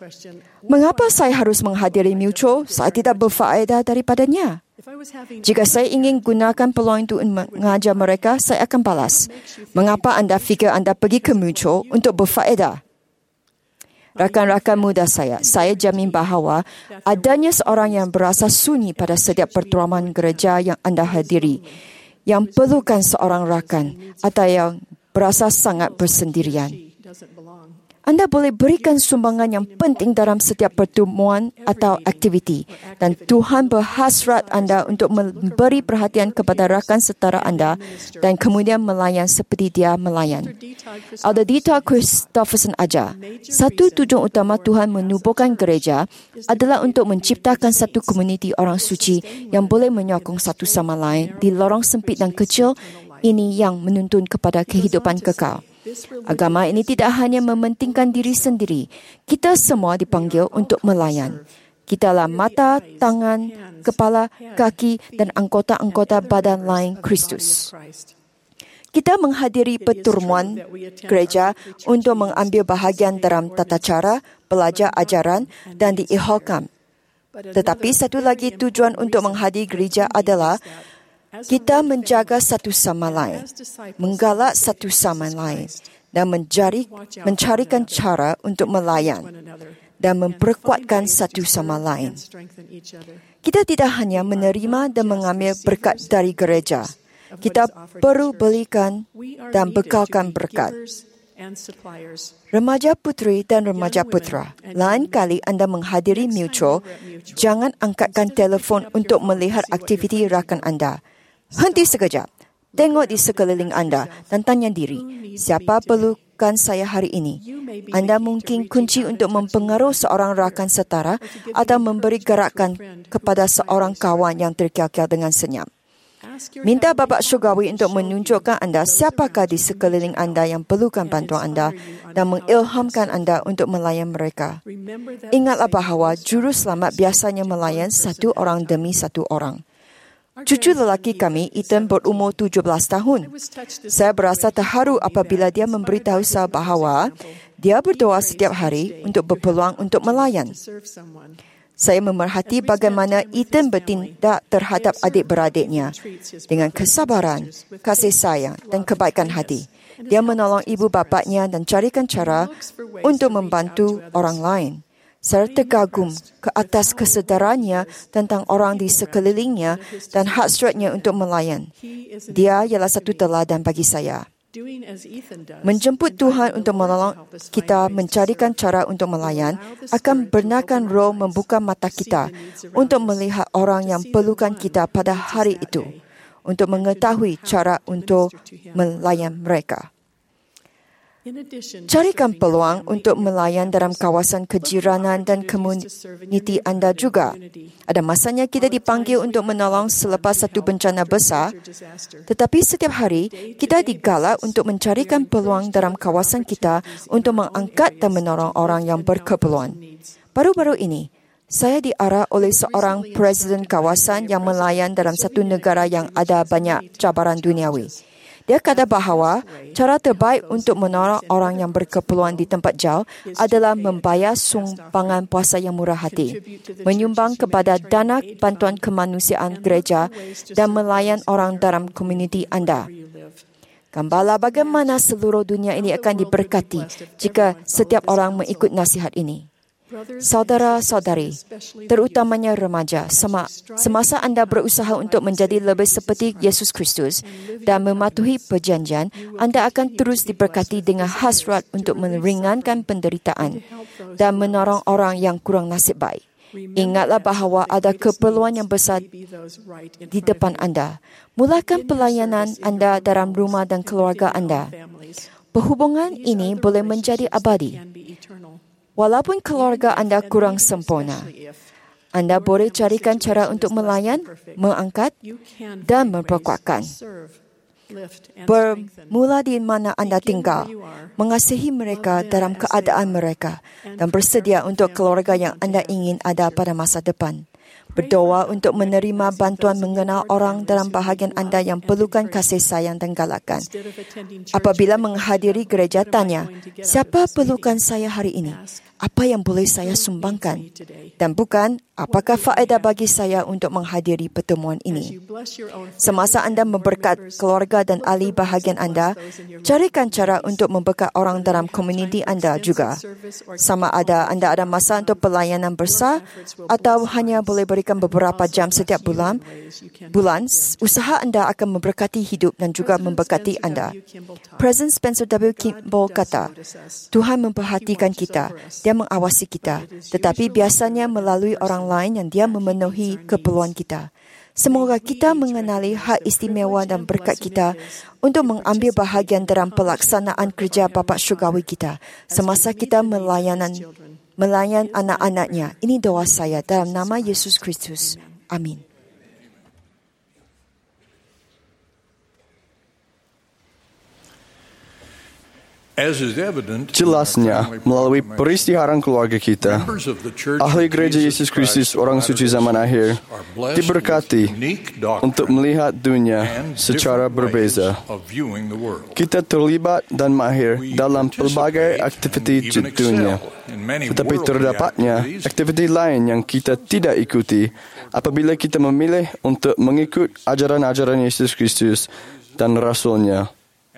mengapa saya harus menghadiri mutual? Saya tidak berfaedah daripadanya. Jika saya ingin gunakan peluang itu mengajar mereka, saya akan balas. Mengapa anda fikir anda pergi ke mutual untuk berfaedah? Rakan-rakan muda saya jamin bahawa adanya seorang yang berasa sunyi pada setiap pertemuan gereja yang anda hadiri, yang perlukan seorang rakan atau yang berasa sangat bersendirian. Anda boleh berikan sumbangan yang penting dalam setiap pertemuan atau aktiviti dan Tuhan berhasrat anda untuk memberi perhatian kepada rakan setara anda dan kemudian melayan seperti dia melayan. Elder Dieter Christopherson ajar, satu tujuan utama Tuhan menubuhkan gereja adalah untuk menciptakan satu komuniti orang suci yang boleh menyokong satu sama lain di lorong sempit dan kecil ini yang menuntun kepada kehidupan kekal. Agama ini tidak hanya mementingkan diri sendiri. Kita semua dipanggil untuk melayan. Kitalah mata, tangan, kepala, kaki dan anggota-anggota badan lain Kristus. Kita menghadiri pertemuan gereja untuk mengambil bahagian dalam tata cara, belajar ajaran dan diihaukan. Tetapi satu lagi tujuan untuk menghadiri gereja adalah kita menjaga satu sama lain, menggalak satu sama lain, dan mencarikan cara untuk melayan dan memperkuatkan satu sama lain. Kita tidak hanya menerima dan mengambil berkat dari gereja. Kita perlu berikan dan bekalkan berkat. Remaja putri dan remaja putra, lain kali anda menghadiri mutual, jangan angkatkan telefon untuk melihat aktiviti rakan anda. Henti sekejap, tengok di sekeliling anda dan tanya diri, siapa perlukan saya hari ini? Anda mungkin kunci untuk mempengaruhi seorang rakan setara atau memberi gerakan kepada seorang kawan yang terkial-kial dengan senyap. Minta Bapa Syurgawi untuk menunjukkan anda siapakah di sekeliling anda yang perlukan bantuan anda dan mengilhamkan anda untuk melayan mereka. Ingatlah bahawa juru selamat biasanya melayan satu orang demi satu orang. Cucu lelaki kami, Ethan, berumur 17 tahun. Saya berasa terharu apabila dia memberitahu saya bahawa dia berdoa setiap hari untuk berpeluang untuk melayan. Saya memerhati bagaimana Ethan bertindak terhadap adik-beradiknya dengan kesabaran, kasih sayang dan kebaikan hati. Dia menolong ibu bapaknya dan carikan cara untuk membantu orang lain. Saya terkagum ke atas kesedarannya tentang orang di sekelilingnya dan hasratnya untuk melayan. Dia ialah satu teladan bagi saya. Menjemput Tuhan untuk menolong kita mencarikan cara untuk melayan akan benarkan Roh membuka mata kita untuk melihat orang yang perlukan kita pada hari itu, untuk mengetahui cara untuk melayan mereka. Carikan peluang untuk melayan dalam kawasan kejiranan dan komuniti anda juga. Ada masanya kita dipanggil untuk menolong selepas satu bencana besar, tetapi setiap hari kita digalak untuk mencarikan peluang dalam kawasan kita untuk mengangkat dan menolong orang yang berkeperluan. Baru-baru ini, saya diarah oleh seorang presiden kawasan yang melayan dalam satu negara yang ada banyak cabaran duniawi. Dia kata bahawa cara terbaik untuk menolong orang yang berkeperluan di tempat jauh adalah membayar sumbangan puasa yang murah hati, menyumbang kepada dana bantuan kemanusiaan gereja dan melayan orang dalam komuniti anda. Gambarlah bagaimana seluruh dunia ini akan diberkati jika setiap orang mengikut nasihat ini. Saudara-saudari, terutamanya remaja, semasa anda berusaha untuk menjadi lebih seperti Yesus Kristus dan mematuhi perjanjian, anda akan terus diberkati dengan hasrat untuk meringankan penderitaan dan menolong orang yang kurang nasib baik. Ingatlah bahawa ada keperluan yang besar di depan anda. Mulakan pelayanan anda dalam rumah dan keluarga anda. Perhubungan ini boleh menjadi abadi. Walaupun keluarga anda kurang sempurna, anda boleh carikan cara untuk melayan, mengangkat dan memperkuatkan. Bermula di mana anda tinggal, mengasihi mereka dalam keadaan mereka dan bersedia untuk keluarga yang anda ingin ada pada masa depan. Berdoa untuk menerima bantuan mengenal orang dalam bahagian anda yang perlukan kasih sayang dan galakan. Apabila menghadiri gereja, tanya, siapa perlukan saya hari ini? Apa yang boleh saya sumbangkan? Dan bukan, apakah faedah bagi saya untuk menghadiri pertemuan ini? Semasa anda memberkat keluarga dan ahli bahagian anda, carikan cara untuk memberkat orang dalam komuniti anda juga. Sama ada anda ada masa untuk pelayanan besar atau hanya boleh berikan beberapa jam setiap bulan, usaha anda akan memberkati hidup dan juga memberkati anda. Presiden Spencer W. Kimball kata, Tuhan memperhatikan kita, Dia mengawasi kita, tetapi biasanya melalui orang lain yang Dia memenuhi keperluan kita. Semoga kita mengenali hak istimewa dan berkat kita untuk mengambil bahagian dalam pelaksanaan kerja Bapa Syurgawi kita semasa kita melayan anak-anaknya. Ini doa saya dalam nama Yesus Kristus. Amin. Jelasnya, melalui peristiharan keluarga kita, ahli gereja Yesus Kristus orang suci zaman akhir diberkati untuk melihat dunia secara berbeza. Kita terlibat dan mahir dalam pelbagai aktiviti dunia. Tetapi terdapatnya aktiviti lain yang kita tidak ikuti apabila kita memilih untuk mengikut ajaran-ajaran Yesus Kristus dan Rasulnya.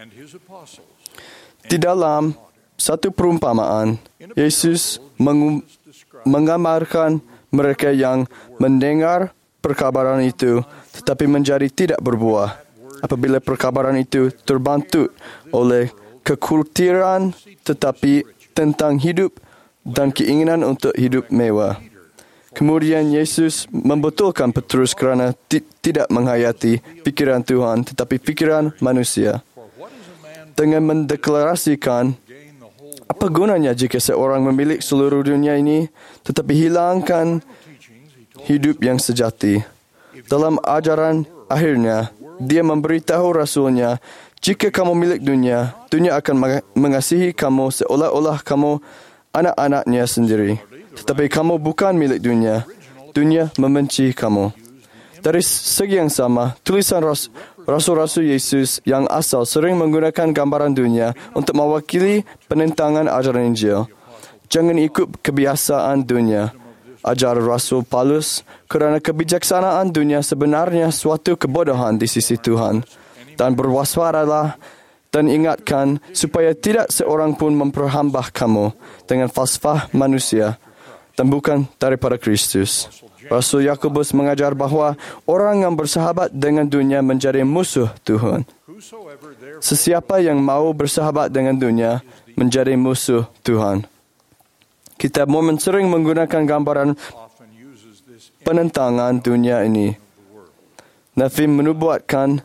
Di dalam satu perumpamaan, Yesus menggambarkan mereka yang mendengar perkabaran itu tetapi menjadi tidak berbuah apabila perkabaran itu terbantu oleh kekhawatiran tetapi tentang hidup dan keinginan untuk hidup mewah. Kemudian Yesus membetulkan Petrus kerana tidak menghayati pikiran Tuhan tetapi pikiran manusia. Dengan mendeklarasikan, apa gunanya jika seorang memiliki seluruh dunia ini tetapi hilangkan hidup yang sejati? Dalam ajaran akhirnya, dia memberitahu Rasulnya, jika kamu milik dunia, dunia akan mengasihi kamu seolah-olah kamu anak-anaknya sendiri. Tetapi kamu bukan milik dunia, dunia membenci kamu. Dari segi yang sama, tulisan Rasul-Rasul Yesus yang asal sering menggunakan gambaran dunia untuk mewakili penentangan ajaran Injil. Jangan ikut kebiasaan dunia, ajar Rasul Paulus, kerana kebijaksanaan dunia sebenarnya suatu kebodohan di sisi Tuhan. Dan berwaspadalah dan ingatkan supaya tidak seorang pun memperhambah kamu dengan falsafah manusia. dan bukan daripada Kristus. Rasul Yakobus mengajar bahawa orang yang bersahabat dengan dunia menjadi musuh Tuhan. Sesiapa yang mau bersahabat dengan dunia menjadi musuh Tuhan. Kitab Mormon sering menggunakan gambaran penentangan dunia ini. Nafi menubuatkan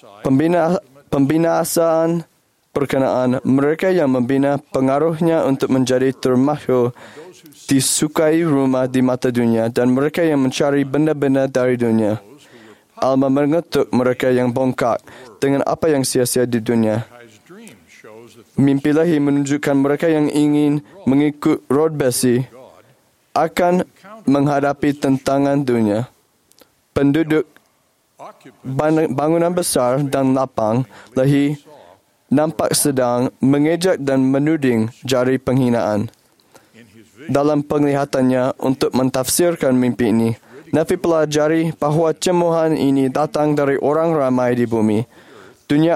pembinasaan perkenaan mereka yang membina pengaruhnya untuk menjadi termasyhur disukai rumah di mata dunia dan mereka yang mencari benda-benda dari dunia. Alma mengutuk mereka yang bongkak dengan apa yang sia-sia di dunia. Mimpi ilahi menunjukkan mereka yang ingin mengikut rod besi akan menghadapi tentangan dunia. Penduduk bangunan besar dan lapang lahi nampak sedang mengejek dan menuding jari penghinaan. Dalam penglihatannya untuk mentafsirkan mimpi ini, Nafi pelajari bahawa cemoohan ini datang dari orang ramai di bumi. Dunia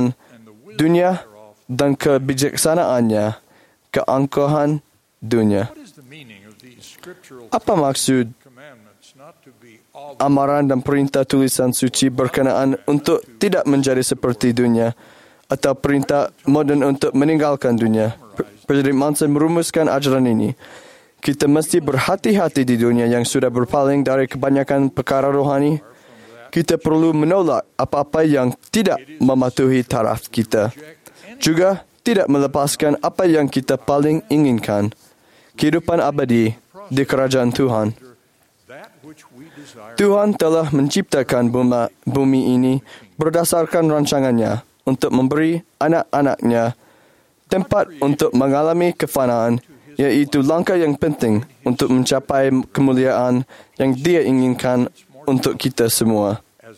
dan kebijaksanaannya, keangkuhan dunia. Apa maksud amaran dan perintah tulisan suci berkenaan untuk tidak menjadi seperti dunia atau perintah moden untuk meninggalkan dunia? Presiden Monson merumuskan ajaran ini. Kita mesti berhati-hati di dunia yang sudah berpaling dari kebanyakan perkara rohani. Kita perlu menolak apa-apa yang tidak mematuhi taraf kita. Juga tidak melepaskan apa yang kita paling inginkan. Kehidupan abadi di kerajaan Tuhan. Tuhan telah menciptakan bumi ini berdasarkan rancangannya untuk memberi anak-anaknya tempat untuk mengalami kefanaan, iaitu langkah yang penting untuk mencapai kemuliaan yang Dia inginkan untuk kita semua.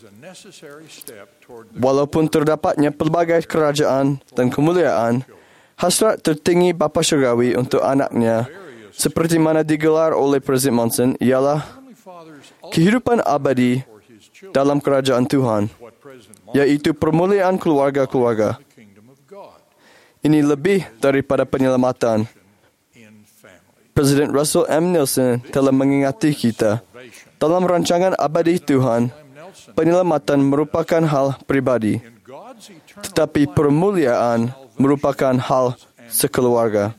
Walaupun terdapatnya pelbagai kerajaan dan kemuliaan, hasrat tertinggi Bapa Syurgawi untuk anaknya, seperti mana digelar oleh Presiden Monson, ialah kehidupan abadi dalam kerajaan Tuhan, iaitu permuliaan keluarga-keluarga. Ini lebih daripada penyelamatan. Presiden Russell M. Nelson telah mengingati kita. Dalam rancangan abadi Tuhan, penyelamatan merupakan hal pribadi, tetapi permuliaan merupakan hal sekeluarga.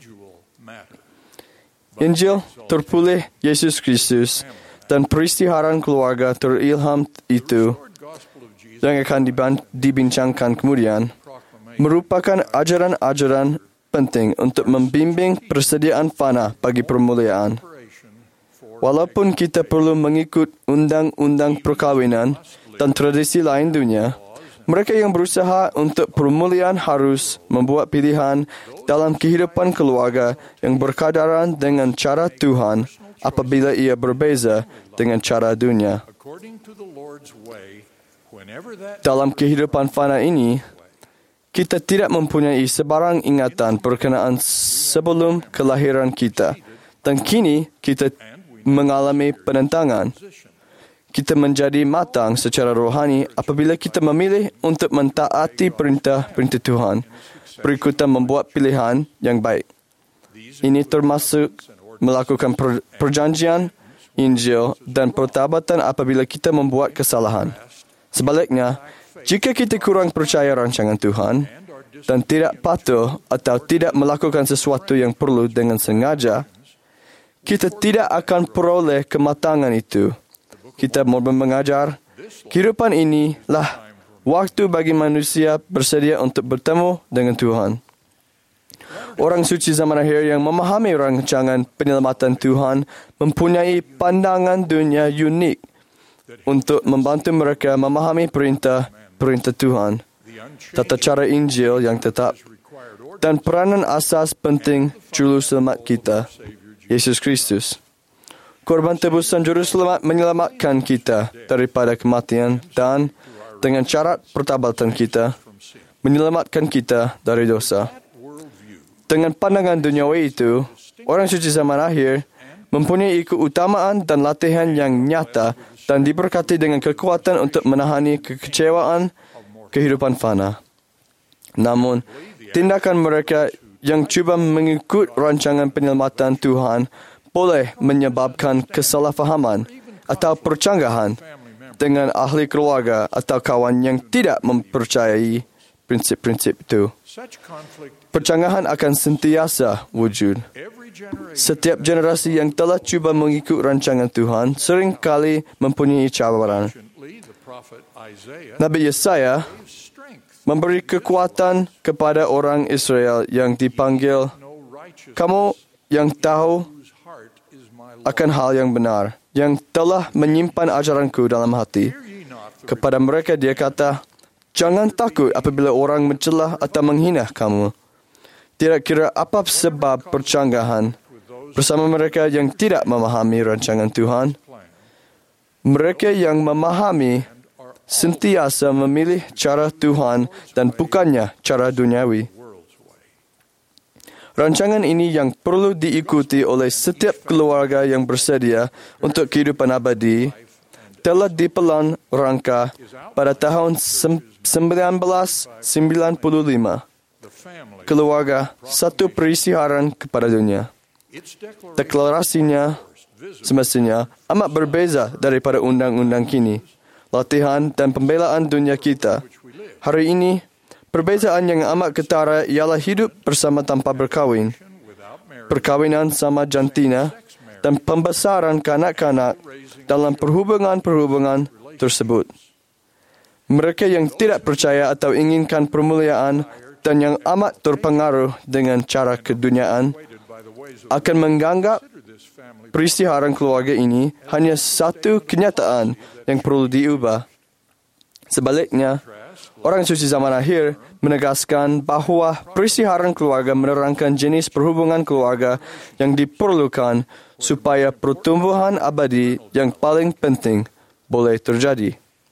Injil terpulih Yesus Kristus dan peristiharaan keluarga terilham itu yang akan dibincangkan kemudian merupakan ajaran-ajaran penting untuk membimbing persediaan fana bagi permuliaan. Walaupun kita perlu mengikut undang-undang perkahwinan dan tradisi lain dunia, mereka yang berusaha untuk permuliaan harus membuat pilihan dalam kehidupan keluarga yang berkadaran dengan cara Tuhan apabila ia berbeza dengan cara dunia. Dalam kehidupan fana ini, kita tidak mempunyai sebarang ingatan berkenaan sebelum kelahiran kita. Dan kini kita mengalami penentangan. Kita menjadi matang secara rohani apabila kita memilih untuk mentaati perintah-perintah Tuhan, berikutan membuat pilihan yang baik. Ini termasuk melakukan perjanjian, Injil dan pertobatan apabila kita membuat kesalahan. Sebaliknya, jika kita kurang percaya rancangan Tuhan dan tidak patuh atau tidak melakukan sesuatu yang perlu dengan sengaja, kita tidak akan peroleh kematangan itu. Kitab Mormon mengajar, kehidupan inilah waktu bagi manusia bersedia untuk bertemu dengan Tuhan. Orang suci zaman akhir yang memahami rancangan penyelamatan Tuhan mempunyai pandangan dunia unik untuk membantu mereka memahami perintah Tuhan, tata cara Injil yang tetap, dan peranan asas penting Juru Selamat kita, Yesus Kristus. Korban tebusan Juru Selamat menyelamatkan kita daripada kematian dan dengan syarat pertobatan kita, menyelamatkan kita dari dosa. Dengan pandangan duniawi itu, orang suci zaman akhir mempunyai keutamaan dan latihan yang nyata dan diberkati dengan kekuatan untuk menahani kekecewaan kehidupan fana. Namun, tindakan mereka yang cuba mengikut rancangan penyelamatan Tuhan boleh menyebabkan kesalahfahaman atau percanggahan dengan ahli keluarga atau kawan yang tidak mempercayai prinsip-prinsip itu. Percanggahan akan sentiasa wujud. Setiap generasi yang telah cuba mengikut rancangan Tuhan seringkali mempunyai cabaran. Nabi Yesaya memberi kekuatan kepada orang Israel yang dipanggil, "Kamu yang tahu akan hal yang benar, yang telah menyimpan ajaranku dalam hati." Kepada mereka dia kata, "Jangan takut apabila orang mencelah atau menghina kamu. Tidak kira apa sebab percanggahan bersama mereka yang tidak memahami rancangan Tuhan. Mereka yang memahami sentiasa memilih cara Tuhan dan bukannya cara duniawi." Rancangan ini yang perlu diikuti oleh setiap keluarga yang bersedia untuk kehidupan abadi telah dipelan rangka pada tahun 1995. Keluarga, satu perisiharan kepada dunia. Deklarasinya semestinya amat berbeza daripada undang-undang kini. Latihan dan pembelaan dunia kita. Hari ini, perbezaan yang amat ketara ialah hidup bersama tanpa berkahwin, perkahwinan sama jantina, dan pembesaran kanak-kanak dalam perhubungan-perhubungan tersebut. Mereka yang tidak percaya atau inginkan permuliaan dan yang amat terpengaruh dengan cara keduniaan akan menganggap perisiharan keluarga ini hanya satu kenyataan yang perlu diubah. Sebaliknya, orang suci zaman akhir menegaskan bahawa perisiharan keluarga menerangkan jenis perhubungan keluarga yang diperlukan supaya pertumbuhan abadi yang paling penting boleh terjadi.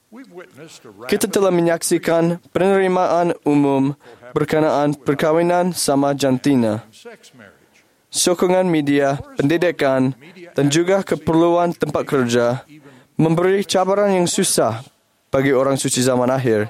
Kita telah menyaksikan penerimaan umum berkenaan perkahwinan sama jantina. Sokongan media, pendidikan dan juga keperluan tempat kerja memberi cabaran yang susah bagi orang suci zaman akhir.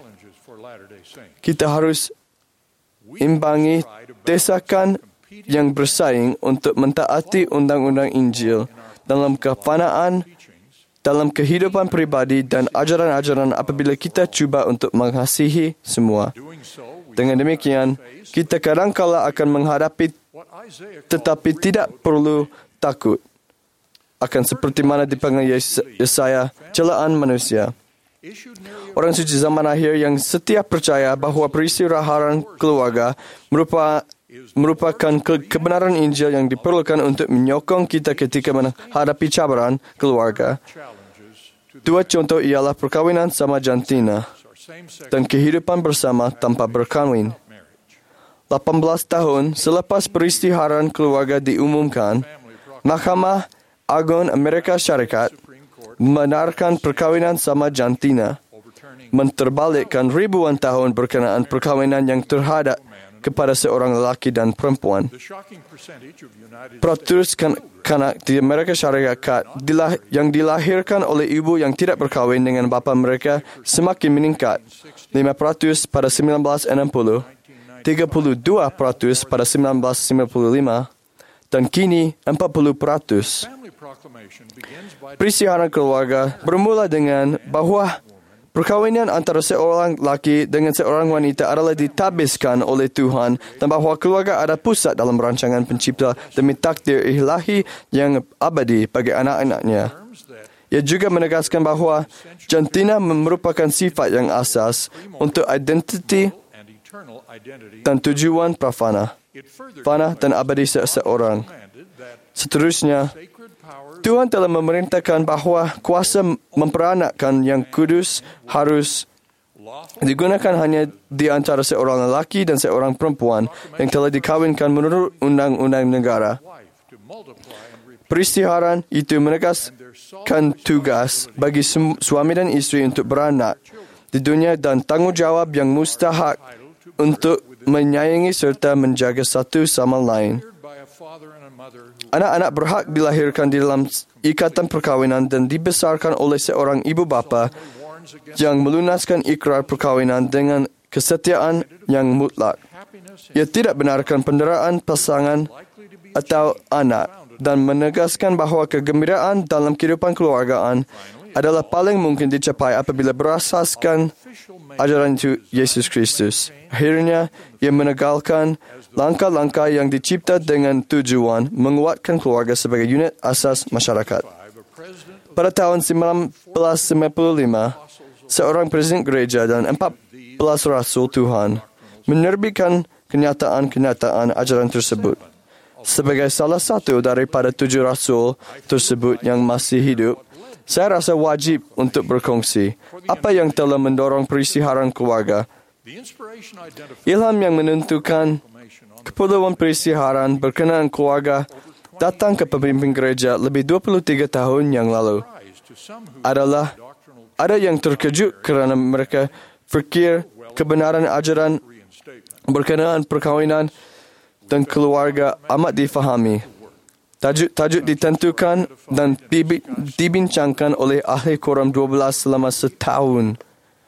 Kita harus imbangi desakan yang bersaing untuk mentaati undang-undang Injil dalam kefanaan, dalam kehidupan pribadi dan ajaran-ajaran apabila kita cuba untuk mengasihi semua. Dengan demikian, kita kadang-kala akan menghadapi tetapi tidak perlu takut akan seperti mana dipanggil Yesaya, celaan manusia. Orang suci zaman akhir yang setia percaya bahawa perisiharan keluarga merupakan kebenaran Injil yang diperlukan untuk menyokong kita ketika menghadapi cabaran keluarga. Dua contoh ialah perkahwinan sama jantina dan kehidupan bersama tanpa berkahwin. 18 tahun selepas perisiharan keluarga diumumkan, Mahkamah Agung Amerika Syarikat membenarkan perkahwinan sama jantina, menterbalikkan ribuan tahun berkenaan perkahwinan yang terhadap kepada seorang lelaki dan perempuan. Peratus kanak di Amerika Syarikat yang dilahirkan oleh ibu yang tidak berkahwin dengan bapa mereka semakin meningkat, 5% pada 1960, 32% pada 1995, dan kini 40%. Perisiharan keluarga bermula dengan bahawa perkahwinan antara seorang lelaki dengan seorang wanita adalah ditabiskan oleh Tuhan dan bahawa keluarga ada pusat dalam rancangan pencipta demi takdir ilahi yang abadi bagi anak-anaknya. Ia juga menegaskan bahawa jantina merupakan sifat yang asas untuk identiti dan tujuan prafana, fana dan abadi seseorang. Seterusnya, Tuhan telah memerintahkan bahawa kuasa memperanakkan yang kudus harus digunakan hanya di antara seorang lelaki dan seorang perempuan yang telah dikahwinkan menurut undang-undang negara. Perisiharan itu menegaskan tugas bagi suami dan isteri untuk beranak di dunia dan tanggungjawab yang mustahak untuk menyayangi serta menjaga satu sama lain. Anak-anak berhak dilahirkan di dalam ikatan perkahwinan dan dibesarkan oleh seorang ibu bapa yang melunaskan ikrar perkahwinan dengan kesetiaan yang mutlak. Ia tidak benarkan penderaan pasangan atau anak dan menegaskan bahawa kegembiraan dalam kehidupan keluargaan adalah paling mungkin dicapai apabila berasaskan ajaran Yesus Kristus. Akhirnya, ia menegalkan langkah-langkah yang dicipta dengan tujuan menguatkan keluarga sebagai unit asas masyarakat. Pada tahun 1995, seorang presiden gereja dan 14 rasul Tuhan menerbitkan kenyataan-kenyataan ajaran tersebut. Sebagai salah satu daripada 7 rasul tersebut yang masih hidup, saya rasa wajib untuk berkongsi apa yang telah mendorong peristiharaan keluarga. Ilham yang menentukan keperluan peristiharaan berkenaan keluarga datang ke pemimpin gereja lebih 23 tahun yang lalu. Ada yang terkejut kerana mereka fikir kebenaran ajaran berkenaan perkahwinan dan keluarga amat difahami. Tajuk ditentukan dan dibincangkan oleh ahli Quran 12 selama setahun.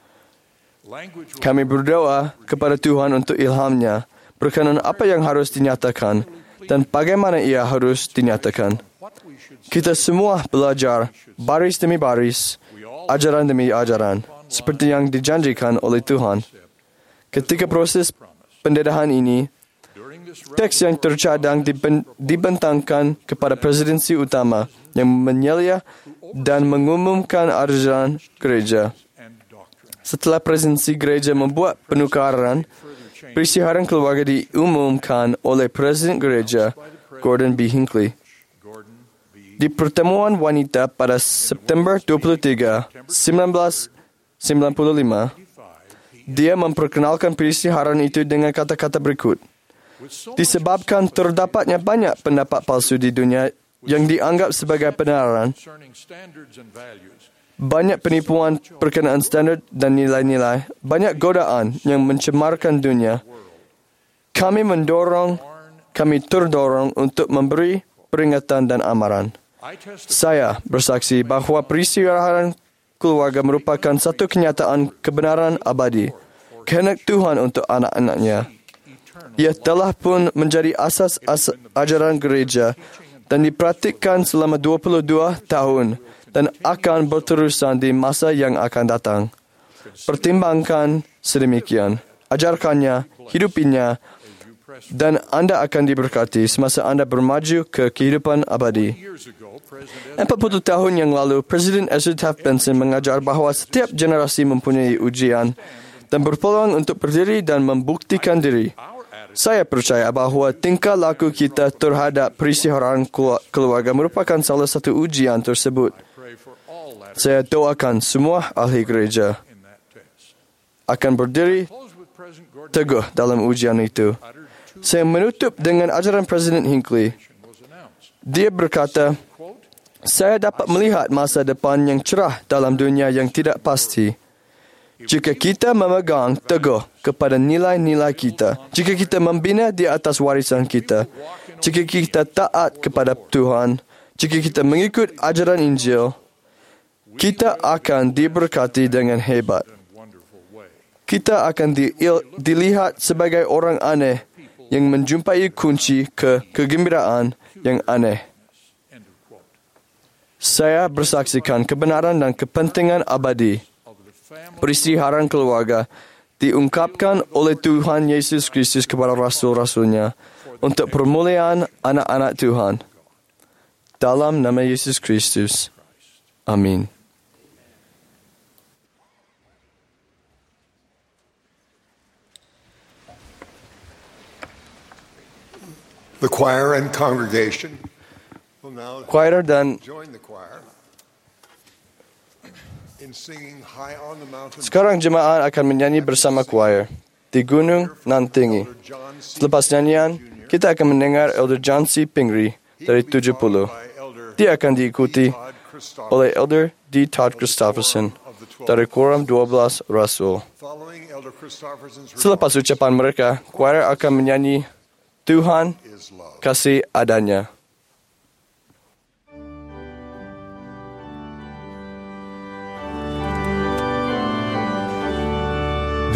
Kami berdoa kepada Tuhan untuk ilhamnya berkenaan apa yang harus dinyatakan dan bagaimana ia harus dinyatakan. Kita semua belajar baris demi baris, ajaran demi ajaran, seperti yang dijanjikan oleh Tuhan. Ketika proses pendedahan ini, teks yang tercadang dibentangkan kepada presidensi utama yang menyelia dan mengumumkan ajaran gereja. Setelah presidensi gereja membuat penukaran, peristiharaan keluarga diumumkan oleh Presiden Gereja, Gordon B. Hinckley. Di pertemuan wanita pada September 23, 1995, dia memperkenalkan peristiharaan itu dengan kata-kata berikut. Disebabkan terdapatnya banyak pendapat palsu di dunia yang dianggap sebagai kebenaran, banyak penipuan berkenaan standard dan nilai-nilai, banyak godaan yang mencemarkan dunia. Kami terdorong untuk memberi peringatan dan amaran. Saya bersaksi bahawa peristiharaan keluarga merupakan satu kenyataan kebenaran abadi, kehendak Tuhan untuk anak-anaknya. Ia telah pun menjadi asas ajaran gereja dan dipraktikkan selama 22 tahun dan akan berterusan di masa yang akan datang. Pertimbangkan sedemikian, ajarkannya, hidupinya, dan anda akan diberkati semasa anda bermaju ke kehidupan abadi. 40 tahun yang lalu, Presiden Ezra Taft Benson mengajar bahawa setiap generasi mempunyai ujian dan berpeluang untuk berdiri dan membuktikan diri. Saya percaya bahawa tingkah laku kita terhadap peristiharaan keluarga merupakan salah satu ujian tersebut. Saya doakan semua ahli gereja akan berdiri teguh dalam ujian itu. Saya menutup dengan ajaran Presiden Hinckley. Dia berkata, saya dapat melihat masa depan yang cerah dalam dunia yang tidak pasti. Jika kita memegang teguh kepada nilai-nilai kita, jika kita membina di atas warisan kita, jika kita taat kepada Tuhan, jika kita mengikut ajaran Injil, kita akan diberkati dengan hebat. Kita akan dilihat sebagai orang aneh yang menjumpai kunci ke kegembiraan yang aneh. Saya bersaksikan kebenaran dan kepentingan abadi. Peristiharaan keluarga diungkapkan oleh Tuhan Yesus Kristus kepada rasul-rasulnya untuk permuliaan anak-anak Tuhan. Dalam nama Yesus Kristus. Amin. The choir and congregation will now Choir dan join the choir in singing High on the Mountain. sekarang jemaat akan menyanyi bersama choir di Gunung Nan Tinggi. Selepas nyanyian, kita akan mendengar Elder John C. Pingree dari 70. Dia akan diikuti oleh Elder D. Todd Christopherson dari Quorum 12 Rasul. Following Elder Christopherson's Selepas ucapan mereka, choir akan menyanyi Tuhan is love. kasih adanya.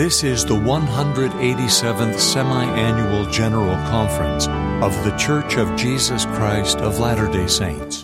This is the 187th Semi-Annual General Conference of The Church of Jesus Christ of Latter-day Saints.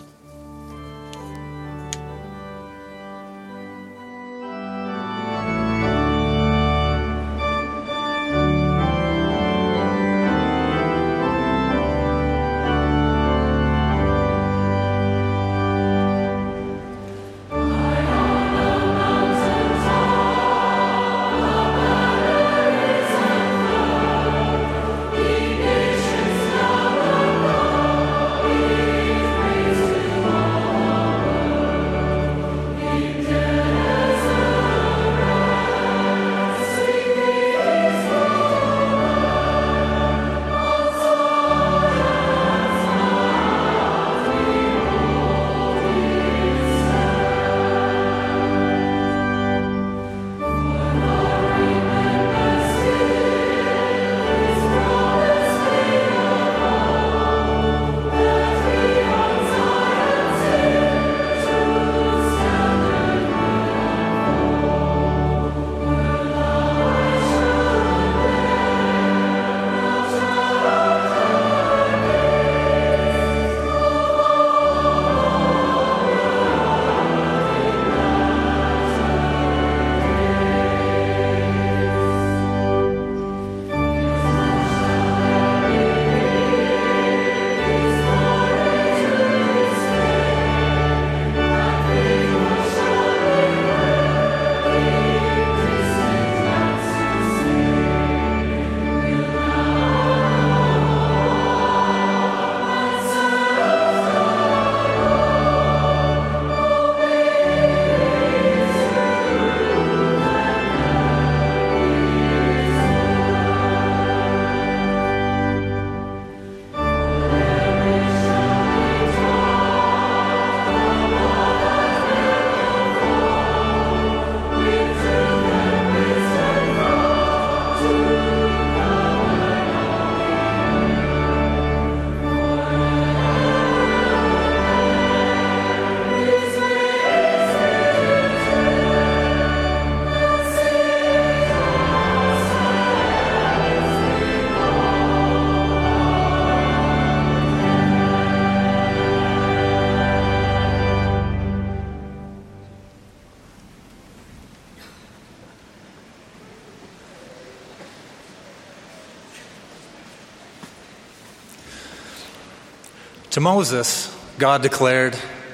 To Moses, God declared,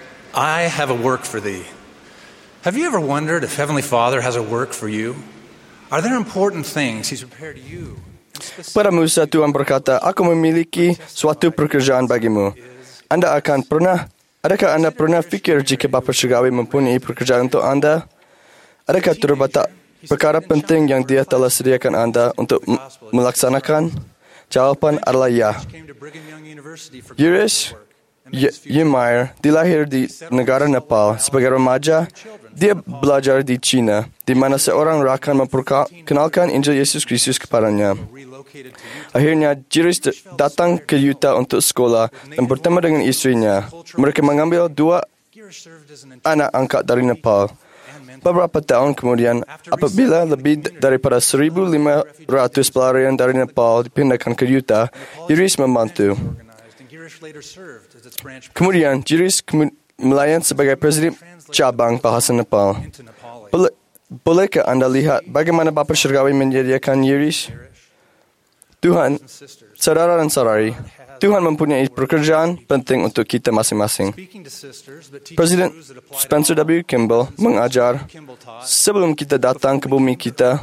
I have a work for thee. Have you ever wondered if Heavenly Father has a work for you? Are there important things He's prepared you? Pada Musa, Tuhan berkata, aku memiliki suatu pekerjaan bagimu. Adakah anda pernah fikir jika Bapa Syurgawi mempunyai pekerjaan untuk anda? Adakah terdapat perkara penting yang Dia telah sediakan anda untuk melaksanakan? Jawapan adalah ya. Yurish Yemeyer dilahir di negara Nepal. Sebagai remaja, dia belajar di China, di mana seorang rakan memperkenalkan Injil Yesus Kristus kepadanya. Akhirnya, Yurish datang ke Utah untuk sekolah dan bertemu dengan istrinya. Mereka mengambil 2 anak angkat dari Nepal. Beberapa tahun kemudian, apabila lebih daripada 1,500 pelarian dari Nepal dipindahkan ke Utah, Yurish membantu. Kemudian, Yurish melayan sebagai Presiden Cabang Bahasa Nepal. Bolehkah anda lihat bagaimana Bapa Syurgawi menyediakan Yurish? Tuhan, saudara dan saudari, Tuhan mempunyai pekerjaan penting untuk kita masing-masing. Presiden Spencer W. Kimball mengajar, sebelum kita datang ke bumi kita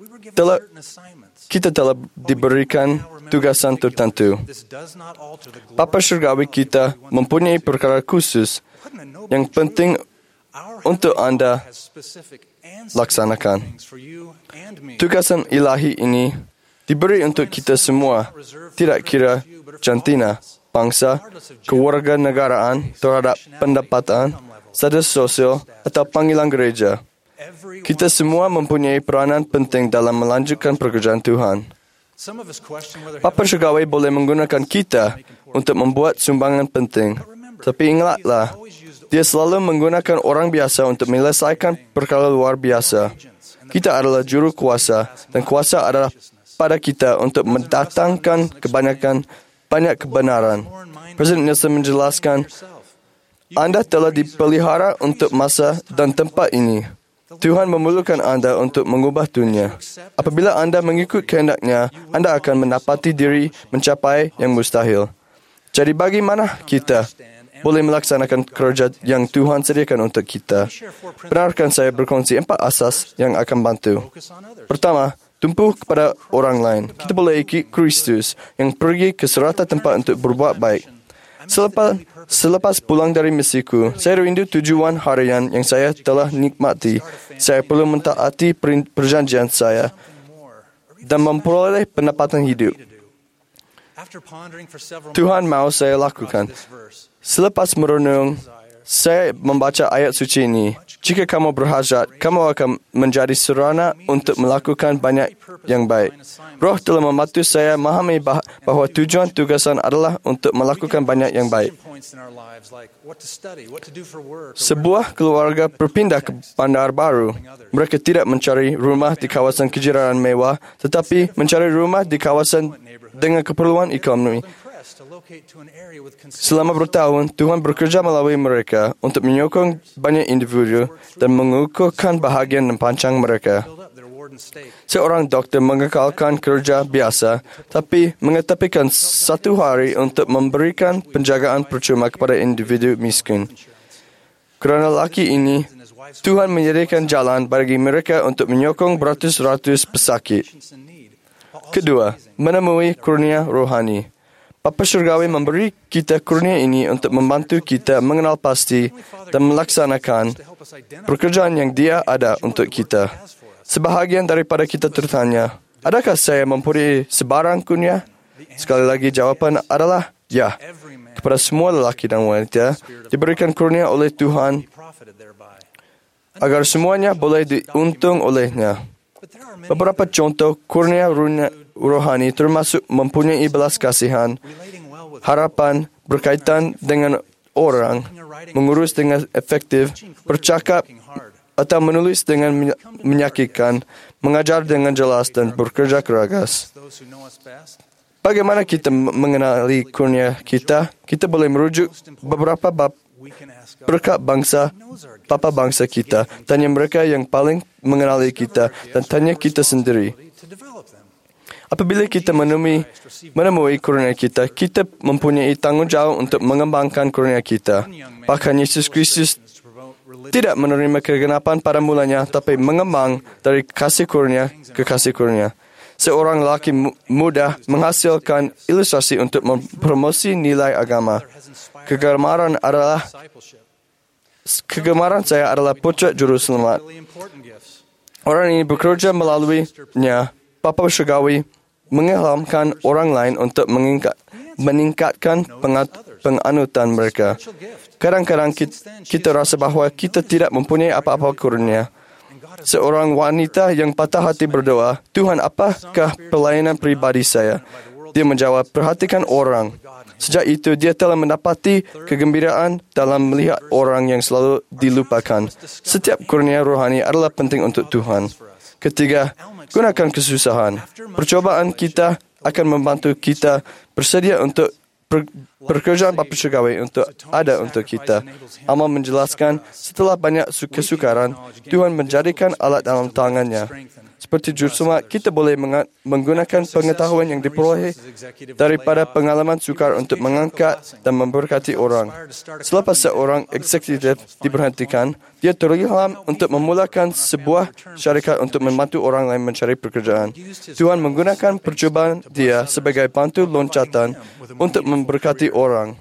telah diberikan tugasan tertentu. Bapa Syurgawi kita mempunyai perkara khusus yang penting untuk anda laksanakan. Tugasan ilahi ini diberi untuk kita semua, tidak kira jantina, bangsa, kewarganegaraan, terhadap pendapatan, status sosial atau panggilan gereja. Kita semua mempunyai peranan penting dalam melanjutkan pekerjaan Tuhan. Bapa Syurgawi boleh menggunakan kita untuk membuat sumbangan penting. Tapi ingatlah, Dia selalu menggunakan orang biasa untuk menyelesaikan perkara luar biasa. Kita adalah juru kuasa dan kuasa adalah pada kita untuk mendatangkan banyak kebenaran. Presiden Nelson menjelaskan, anda telah dipelihara untuk masa dan tempat ini. Tuhan memerlukan anda untuk mengubah dunia. Apabila anda mengikut kehendaknya, anda akan mendapati diri mencapai yang mustahil. Jadi bagaimana kita boleh melaksanakan kerja yang Tuhan sediakan untuk kita? Benarkan saya berkongsi 4 asas yang akan bantu. Pertama, tumpu kepada orang lain. Kita boleh ikut Kristus yang pergi ke serata tempat untuk berbuat baik. Selepas pulang dari misiku, saya rindu tujuan harian yang saya telah nikmati. Saya perlu mentaati perjanjian saya dan memperoleh pendapatan hidup. Tuhan mahu saya lakukan. Selepas merenung, saya membaca ayat suci ini. Jika kamu berhajat, kamu akan menjadi sarana untuk melakukan banyak yang baik. Roh telah membantu saya memahami bahawa tujuan tugasan adalah untuk melakukan banyak yang baik. Sebuah keluarga berpindah ke bandar baru. Mereka tidak mencari rumah di kawasan kejiran mewah, tetapi mencari rumah di kawasan dengan keperluan ekonomi. Selama bertahun, Tuhan bekerja melalui mereka untuk menyokong banyak individu dan mengukuhkan bahagian dan pancang mereka. Seorang doktor mengekalkan kerja biasa, tapi mengetepikan 1 hari untuk memberikan penjagaan percuma kepada individu miskin. Kerana lelaki ini, Tuhan menyediakan jalan bagi mereka untuk menyokong beratus-ratus pesakit. Kedua, menemui kurnia rohani. Bapa Syurgawi memberi kita kurnia ini untuk membantu kita mengenal pasti dan melaksanakan pekerjaan yang Dia ada untuk kita. Sebahagian daripada kita tertanya, adakah saya mempunyai sebarang kurnia? Sekali lagi jawapan adalah ya. Kepada semua lelaki dan wanita diberikan kurnia oleh Tuhan agar semuanya boleh diuntung olehnya. Beberapa contoh kurnia rohani termasuk mempunyai belas kasihan, harapan berkaitan dengan orang, mengurus dengan efektif, bercakap atau menulis dengan menyakitkan, mengajar dengan jelas dan bekerja keras. Bagaimana kita mengenali kurnia kita? Kita boleh merujuk beberapa bab berkat bapa bangsa kita, tanya mereka yang paling mengenali kita dan tanya kita sendiri. Apabila kita menemui kurnia kita, kita mempunyai tanggungjawab untuk mengembangkan kurnia kita. Bahkan Yesus Kristus tidak menerima keganapan pada mulanya, tapi mengembang dari kasih kurnia ke kasih kurnia. Seorang lelaki muda menghasilkan ilustrasi untuk mempromosi nilai agama. Kegemaran saya adalah potret juru selamat. Orang ini bekerja melaluinya. Bapa Syurgawi mengilhamkan orang lain untuk meningkatkan penganutan mereka. Kadang-kadang kita rasa bahawa kita tidak mempunyai apa-apa kurnia. Seorang wanita yang patah hati berdoa, Tuhan, apakah pelayanan pribadi saya? Dia menjawab, perhatikan orang. Sejak itu, dia telah mendapati kegembiraan dalam melihat orang yang selalu dilupakan. Setiap kurnia rohani adalah penting untuk Tuhan. Ketiga, gunakan kesusahan. Percobaan kita akan membantu kita bersedia untuk pekerjaan Bapa Syurgawi ada untuk kita. Amal menjelaskan, setelah banyak kesukaran, Tuhan menjadikan alat dalam tangannya. Seperti juruselamat, kita boleh menggunakan pengetahuan yang diperoleh daripada pengalaman sukar untuk mengangkat dan memberkati orang. Selepas seorang eksekutif diberhentikan, dia terilham untuk memulakan sebuah syarikat untuk membantu orang lain mencari pekerjaan. Tuhan menggunakan percubaan dia sebagai bantu loncatan untuk memberkati orang.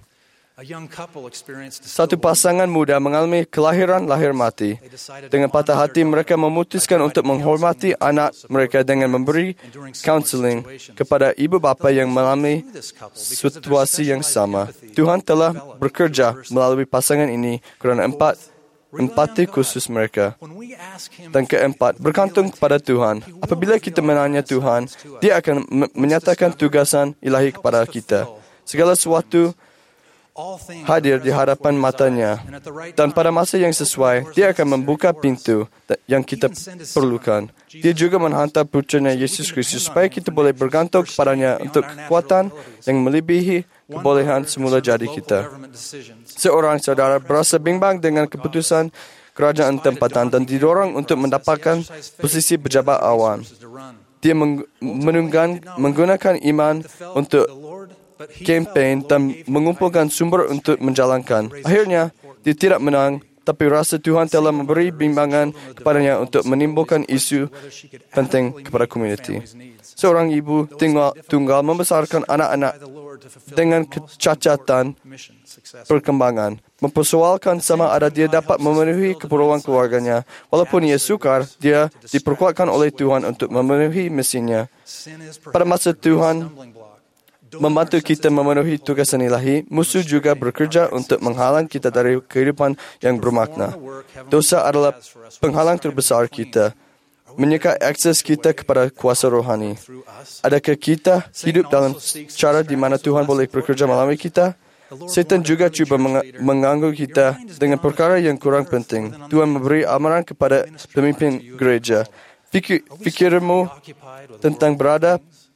Satu pasangan muda mengalami kelahiran lahir mati. Dengan patah hati, mereka memutuskan untuk menghormati anak mereka dengan memberi counseling kepada ibu bapa yang mengalami situasi yang sama. Tuhan telah bekerja melalui pasangan ini kerana empati khusus mereka. Dan keempat, bergantung kepada Tuhan. Apabila kita menanya Tuhan, Dia akan menyatakan tugasan ilahi kepada kita. Segala sesuatu hadir di hadapan matanya. Dan pada masa yang sesuai, dia akan membuka pintu yang kita perlukan. Dia juga menghantar putranya Yesus Kristus supaya kita boleh bergantung kepadanya untuk kekuatan yang melebihi kebolehan semula jadi kita. Seorang saudara berasa bimbang dengan keputusan kerajaan tempatan dan didorong untuk mendapatkan posisi pejabat awan. Dia menggunakan iman untuk kempen dan mengumpulkan sumber untuk menjalankan. Akhirnya, dia tidak menang, tapi rasa Tuhan telah memberi bimbangan kepadanya untuk menimbulkan isu penting kepada komuniti. Seorang ibu tunggal membesarkan anak-anak dengan kecacatan perkembangan, mempersoalkan sama ada dia dapat memenuhi keperluan keluarganya. Walaupun ia sukar, dia diperkuatkan oleh Tuhan untuk memenuhi misinya. Pada masa Tuhan membantu kita memenuhi tugasan ilahi, musuh juga bekerja untuk menghalang kita dari kehidupan yang bermakna. Dosa adalah penghalang terbesar kita, menyekat akses kita kepada kuasa rohani. Adakah kita hidup dalam cara di mana Tuhan boleh bekerja melalui kita? Setan juga cuba mengganggu kita dengan perkara yang kurang penting. Tuhan memberi amaran kepada pemimpin gereja. Fikirmu tentang berada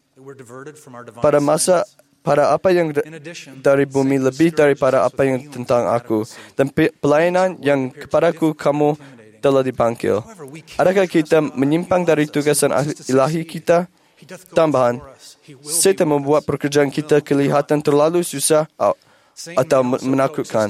pada apa yang dari bumi lebih daripada apa yang tentang aku, dan pelayanan yang kepadaku kamu telah dipanggil. Adakah kita menyimpang dari tugasan ilahi kita? Tambahan, setan membuat pekerjaan kita kelihatan terlalu susah atau menakutkan.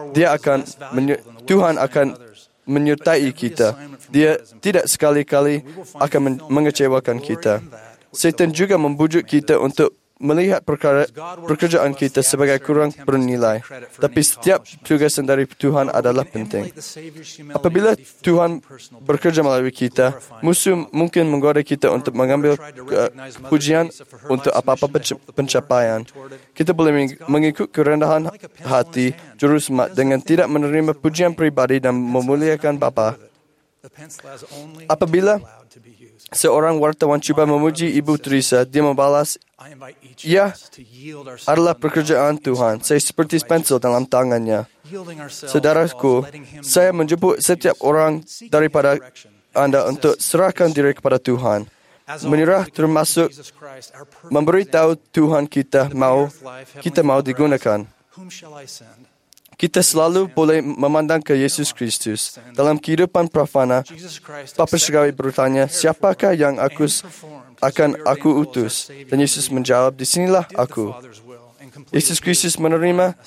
Tuhan akan menyertai kita. Dia tidak sekali-kali akan mengecewakan kita. Setan juga membujuk kita untuk melihat pekerjaan kita sebagai kurang bernilai. Tapi setiap tugasan dari Tuhan adalah penting. Apabila Tuhan bekerja melalui kita, musuh mungkin menggoda kita untuk mengambil pujian untuk apa-apa pencapaian. Kita boleh mengikut kerendahan hati juru selamat dengan tidak menerima pujian pribadi dan memuliakan Bapa. Apabila seorang wartawan cuba memuji Ibu Teresa, dia membalas, "Ya, adalah pekerjaan Tuhan. Saya seperti pensel dalam tangannya." Saudaraku, saya menjemput setiap orang daripada anda untuk serahkan diri kepada Tuhan. Menyerah termasuk memberitahu Tuhan kita mau digunakan. Kita selalu boleh memandang ke Yesus Kristus. Dalam kehidupan profana, Bapa Surgawi bertanya, "Siapakah yang akan aku utus?" Dan Yesus menjawab, "Di sinilah aku." Yesus Kristus menerima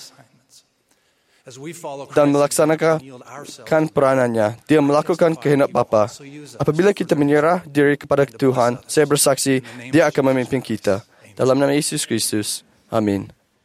dan melaksanakan peranannya. Dia melakukan kehendak Bapa. Apabila kita menyerah diri kepada Tuhan, saya bersaksi, Dia akan memimpin kita. Dalam nama Yesus Kristus. Amin.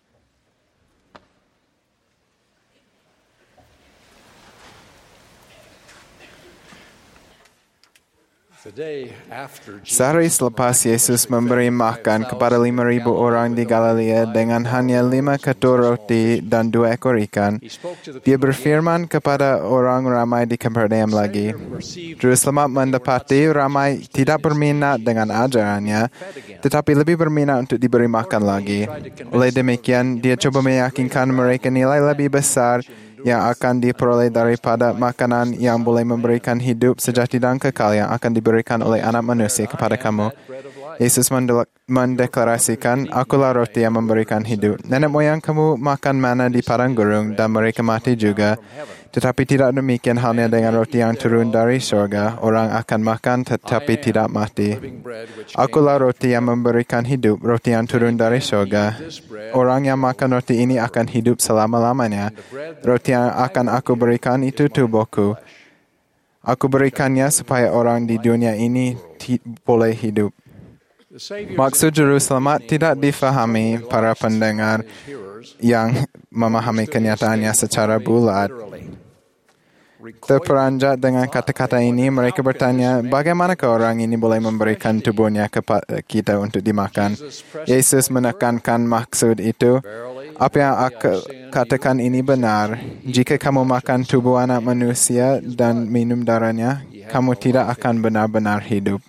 Sehari selepas Yesus memberi makan kepada 5,000 orang di Galilea dengan hanya 5 ketur roti dan 2 ekor ikan, Dia berfirman kepada orang ramai di Kapernaum lagi. Juru Selamat mendapati ramai tidak berminat dengan ajarannya, tetapi lebih berminat untuk diberi makan lagi. Oleh demikian, Dia coba meyakinkan mereka nilai lebih besar yang akan diperoleh daripada makanan yang boleh memberikan hidup sejati dan kekal yang akan diberikan oleh Anak Manusia kepada kamu. Yesus mendeklarasikan, "Akulah roti yang memberikan hidup. Nenek moyang kamu makan mana di padang gurun dan mereka mati juga. Tetapi tidak demikian halnya dengan roti yang turun dari surga. Orang akan makan tetapi tidak mati. Akulah roti yang memberikan hidup, roti yang turun dari surga. Orang yang makan roti ini akan hidup selama-lamanya. Roti yang akan aku berikan itu tubuhku. Aku berikannya supaya orang di dunia ini boleh hidup." Maksud Juru Selamat tidak difahami para pendengar yang memahami kenyataannya secara bulat. Terperanjat dengan kata-kata ini, mereka bertanya, bagaimanakah orang ini boleh memberikan tubuhnya kepada kita untuk dimakan? Yesus menekankan maksud itu. Apa yang aku katakan ini benar. Jika kamu makan tubuh Anak Manusia dan minum darahnya, kamu tidak akan benar-benar hidup.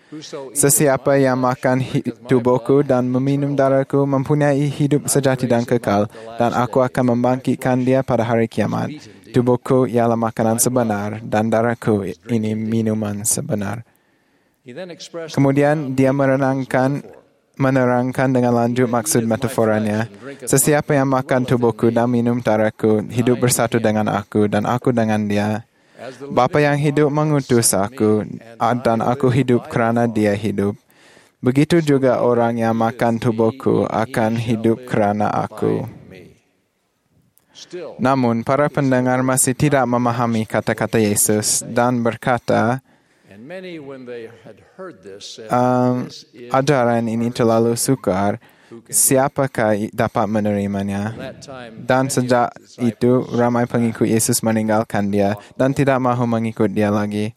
Sesiapa yang makan tubuhku dan meminum darahku mempunyai hidup sejati dan kekal, dan aku akan membangkitkan dia pada hari kiamat. Tubuhku ialah makanan sebenar, dan darahku ini minuman sebenar. Kemudian dia menerangkan dengan lanjut maksud metaforanya. Sesiapa yang makan tubuhku dan minum darahku hidup bersatu dengan aku dan aku dengan dia. Bapa yang hidup mengutus aku dan aku hidup kerana dia hidup. Begitu juga orang yang makan tubuhku akan hidup kerana aku. Namun para pendengar masih tidak memahami kata-kata Yesus dan berkata, ajaran ini terlalu sukar, siapakah dapat menerimanya? Dan sejak itu, ramai pengikut Yesus meninggalkan dia dan tidak mahu mengikut dia lagi.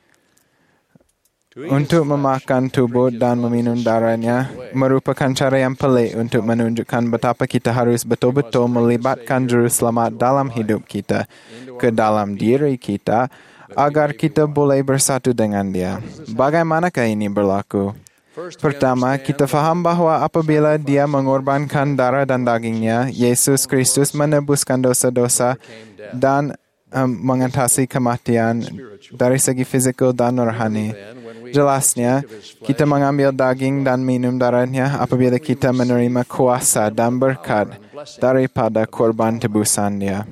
Untuk memakan tubuh dan meminum darahnya merupakan cara yang pelik untuk menunjukkan betapa kita harus betul-betul melibatkan Juru Selamat dalam hidup kita, ke dalam diri kita, agar kita boleh bersatu dengan dia. Bagaimanakah ini berlaku? Pertama, kita faham bahawa apabila dia mengorbankan darah dan dagingnya, Yesus Kristus menebuskan dosa-dosa dan mengatasi kematian dari segi fizikal dan rohani. Jelasnya, kita mengambil daging dan minum darahnya apabila kita menerima kuasa dan berkat daripada korban tebusan dia.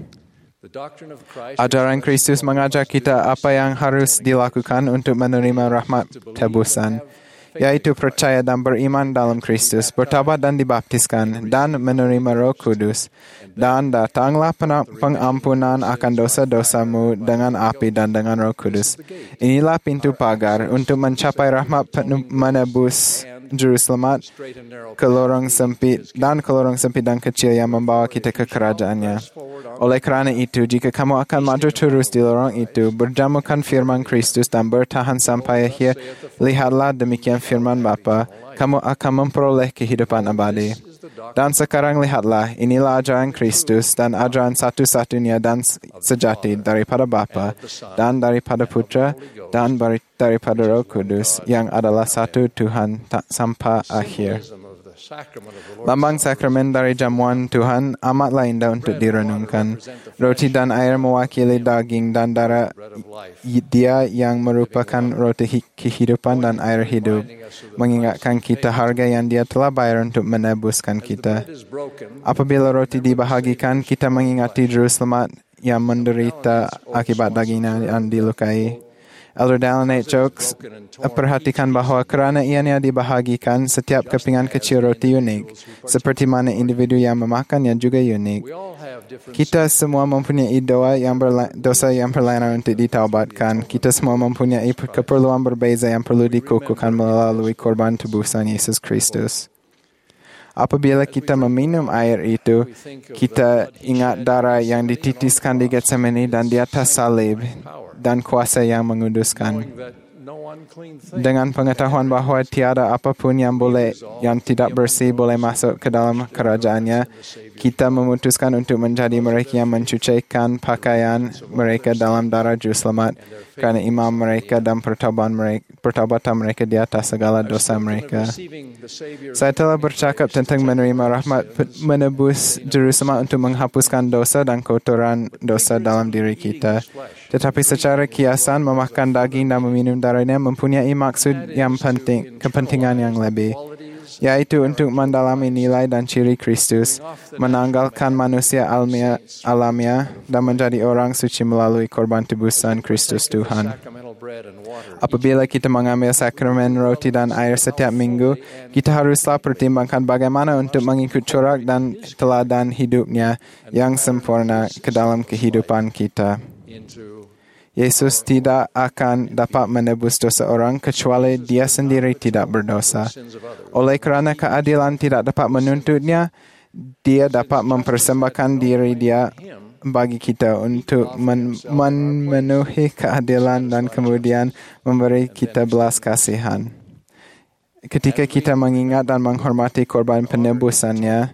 Ajaran Kristus mengajar kita apa yang harus dilakukan untuk menerima rahmat tebusan, yaitu percaya dan beriman dalam Kristus, bertaubat dan dibaptiskan, dan menerima Roh Kudus. Dan datanglah pengampunan akan dosa-dosamu dengan api dan dengan Roh Kudus. Inilah pintu pagar untuk mencapai rahmat menebus Juru Selamat ke lorong sempit dan kecil yang membawa kita ke kerajaannya. Oleh kerana itu, jika kamu akan maju terus di lorong itu, berjamukan firman Kristus dan bertahan sampai akhir, lihatlah demikian firman Bapa, kamu akan memperoleh kehidupan abadi. Dan sekarang lihatlah, inilah ajaran Kristus dan ajaran satu-satunya dan sejati daripada Bapa dan daripada Putra dan daripada Roh Kudus yang adalah satu Tuhan sampai akhir. Lambang sakramen dari jamuan Tuhan amatlah indah untuk direnungkan. Roti dan air mewakili daging dan darah Dia yang merupakan roti kehidupan dan air hidup, mengingatkan kita harga yang Dia telah bayar untuk menebuskan kita. Apabila roti dibahagikan, kita mengingati Juru Selamat yang menderita akibat dagingnya yang dilukai. Elder Dallin H. Oaks perhatikan bahawa kerana ianya dibahagikan, setiap kepingan kecil roti unik, seperti mana individu yang memakannya juga unik. Kita semua mempunyai dosa yang berlainan untuk ditaubatkan. Kita semua mempunyai keperluan berbeza yang perlu dikukuhkan melalui korban tebusan Yesus Kristus. Apabila kita meminum air itu, kita ingat darah yang dititiskan di Getsemani dan di atas salib dan kuasa yang menguduskan. Dengan pengetahuan bahawa tiada apapun yang tidak bersih boleh masuk ke dalam kerajaannya, kita memutuskan untuk menjadi mereka yang mencucikan pakaian mereka dalam darah Juru Selamat kerana iman mereka dan pertobatan mereka di atas segala dosa mereka. Saya telah bercakap tentang menerima rahmat menebus Juru Selamat untuk menghapuskan dosa dan kotoran dosa dalam diri kita. Tetapi secara kiasan, memakan daging dan meminum darahnya mempunyai maksud yang penting, kepentingan yang lebih, yaitu untuk mendalami nilai dan ciri Kristus, menanggalkan manusia alamiah dan menjadi orang suci melalui korban tebusan Kristus Tuhan. Apabila kita mengambil sakramen roti dan air setiap minggu, kita haruslah pertimbangkan bagaimana untuk mengikut corak dan teladan hidupnya yang sempurna ke dalam kehidupan kita. Yesus tidak akan dapat menebus dosa orang kecuali Dia sendiri tidak berdosa. Oleh kerana keadilan tidak dapat menuntutnya, Dia dapat mempersembahkan diri Dia bagi kita untuk memenuhi keadilan dan kemudian memberi kita belas kasihan. Ketika kita mengingat dan menghormati korban penebusannya,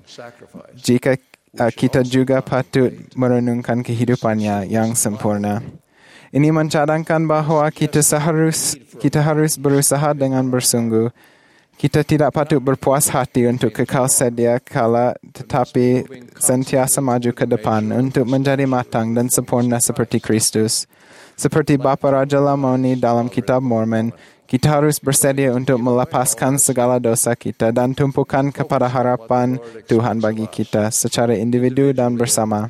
kita juga patut merenungkan kehidupannya yang sempurna. Ini mencadangkan bahawa kita harus berusaha dengan bersungguh. Kita tidak patut berpuas hati untuk kekal sedia kala, tetapi sentiasa maju ke depan untuk menjadi matang dan sempurna seperti Kristus. Seperti Bapa Raja Lamoni dalam Kitab Mormon, kita harus bersedia untuk melepaskan segala dosa kita dan tumpukan kepada harapan Tuhan bagi kita secara individu dan bersama.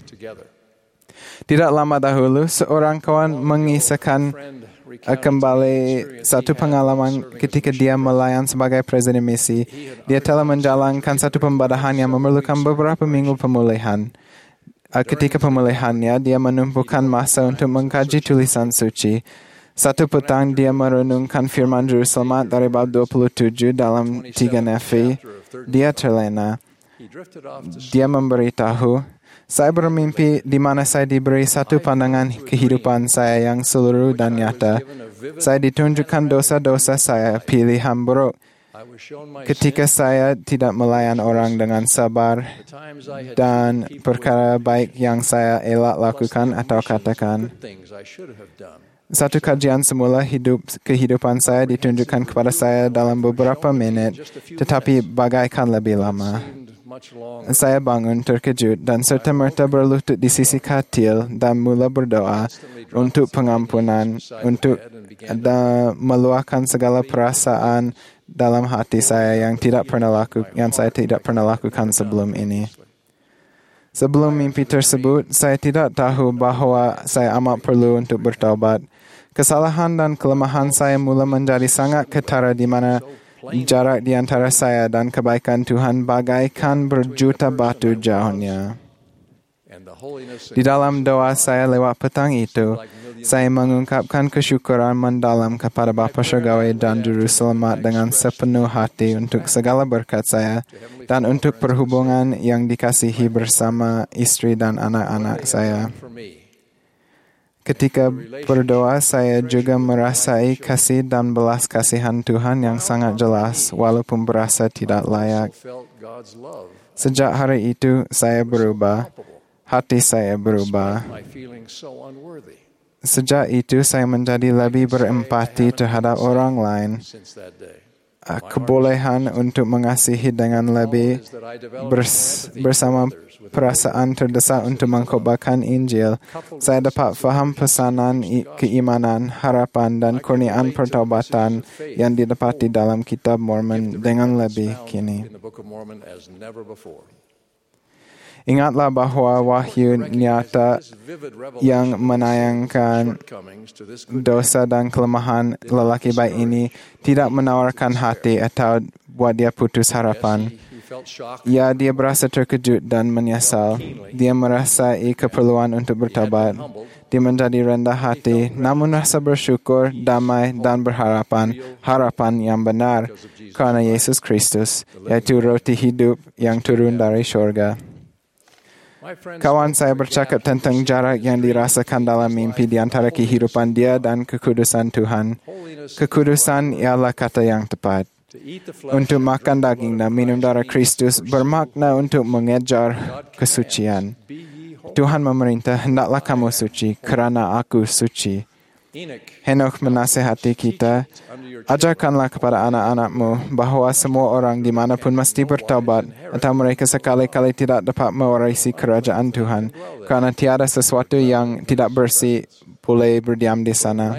Tidak lama dahulu, seorang kawan mengisahkan kembali satu pengalaman ketika dia melayan sebagai presiden misi. Dia telah menjalankan satu pembadahan yang memerlukan beberapa minggu pemulihan. Ketika pemulihannya, dia menumpukan masa untuk mengkaji tulisan suci. Satu petang, dia merenungkan firman Juru Selamat dari bab 27 dalam 3 Nefi. Dia terlena. Dia memberitahu, saya bermimpi di mana saya diberi satu pandangan kehidupan saya yang seluruh dan nyata. Saya ditunjukkan dosa-dosa saya, pilihan buruk. Ketika saya tidak melayan orang dengan sabar dan perkara baik yang saya elak lakukan atau katakan. Satu kajian semula kehidupan saya ditunjukkan kepada saya dalam beberapa menit, tetapi bagaikan lebih lama. Saya bangun terkejut dan serta-merta berlutut di sisi katil dan mula berdoa untuk pengampunan, untuk meluahkan segala perasaan dalam hati saya yang saya tidak pernah lakukan sebelum ini. Sebelum mimpi tersebut, saya tidak tahu bahawa saya amat perlu untuk bertaubat. Kesalahan dan kelemahan saya mula menjadi sangat ketara di mana jarak di antara saya dan kebaikan Tuhan bagaikan berjuta batu jauhnya. Di dalam doa saya lewat petang itu, saya mengungkapkan kesyukuran mendalam kepada Bapa Syurgawi dan Juru Selamat dengan sepenuh hati untuk segala berkat saya dan untuk perhubungan yang dikasihi bersama istri dan anak-anak saya. Ketika berdoa, saya juga merasai kasih dan belas kasihan Tuhan yang sangat jelas, walaupun berasa tidak layak. Sejak hari itu, saya berubah. Hati saya berubah. Sejak itu, saya menjadi lebih berempati terhadap orang lain. Kebolehan untuk mengasihi dengan lebih bersama perasaan terdesak untuk mengkhabarkan Injil. Saya dapat faham pesanan keimanan, harapan dan kurniaan pertaubatan yang didapati dalam Kitab Mormon dengan lebih kini. Ingatlah bahawa wahyu nyata yang menayangkan dosa dan kelemahan lelaki baik ini tidak menawarkan hati atau buat dia putus harapan. Ya, dia berasa terkejut dan menyesal. Dia merasai keperluan untuk bertobat. Dia menjadi rendah hati, namun rasa bersyukur, damai dan berharapan, harapan yang benar karena Yesus Kristus, yaitu roti hidup yang turun dari syurga. Kawan saya bercakap tentang jarak yang dirasakan dalam mimpi di antara kehidupan dia dan kekudusan Tuhan. Kekudusan ialah kata yang tepat. Untuk makan daging dan minum darah Kristus bermakna untuk mengejar kesucian. Tuhan memerintah, hendaklah kamu suci, kerana aku suci. Henokh menasihati kita, ajarkanlah kepada anak-anakmu bahawa semua orang dimanapun mesti bertaubat atau mereka sekali-kali tidak dapat mewarisi kerajaan Tuhan, kerana tiada sesuatu yang tidak bersih boleh berdiam di sana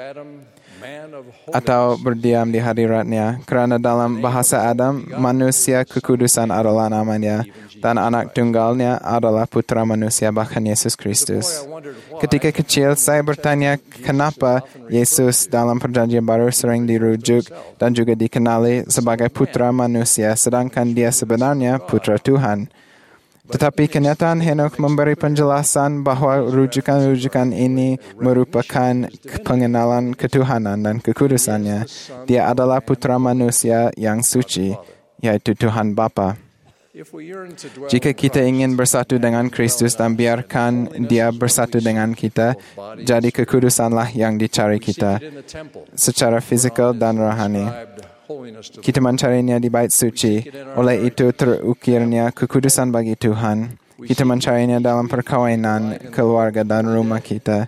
atau berdiam di hadiratnya, kerana dalam bahasa Adam, manusia kekudusan adalah namanya, dan anak tunggalnya adalah putra manusia, bahkan Yesus Kristus. Ketika kecil, saya bertanya kenapa Yesus dalam Perjanjian Baru sering dirujuk dan juga dikenali sebagai putra manusia, sedangkan dia sebenarnya putra Tuhan. Tetapi kenyataan Henokh memberi penjelasan bahawa rujukan-rujukan ini merupakan pengenalan ketuhanan dan kekudusannya. Dia adalah putra manusia yang suci, yaitu Tuhan Bapa. Jika kita ingin bersatu dengan Kristus dan biarkan Dia bersatu dengan kita, jadi kekudusanlah yang dicari kita secara fizikal dan rohani. Kita mencarinya di bait suci, oleh itu terukirnya kekudusan bagi Tuhan. Kita mencarinya dalam perkawinan, keluarga dan rumah kita.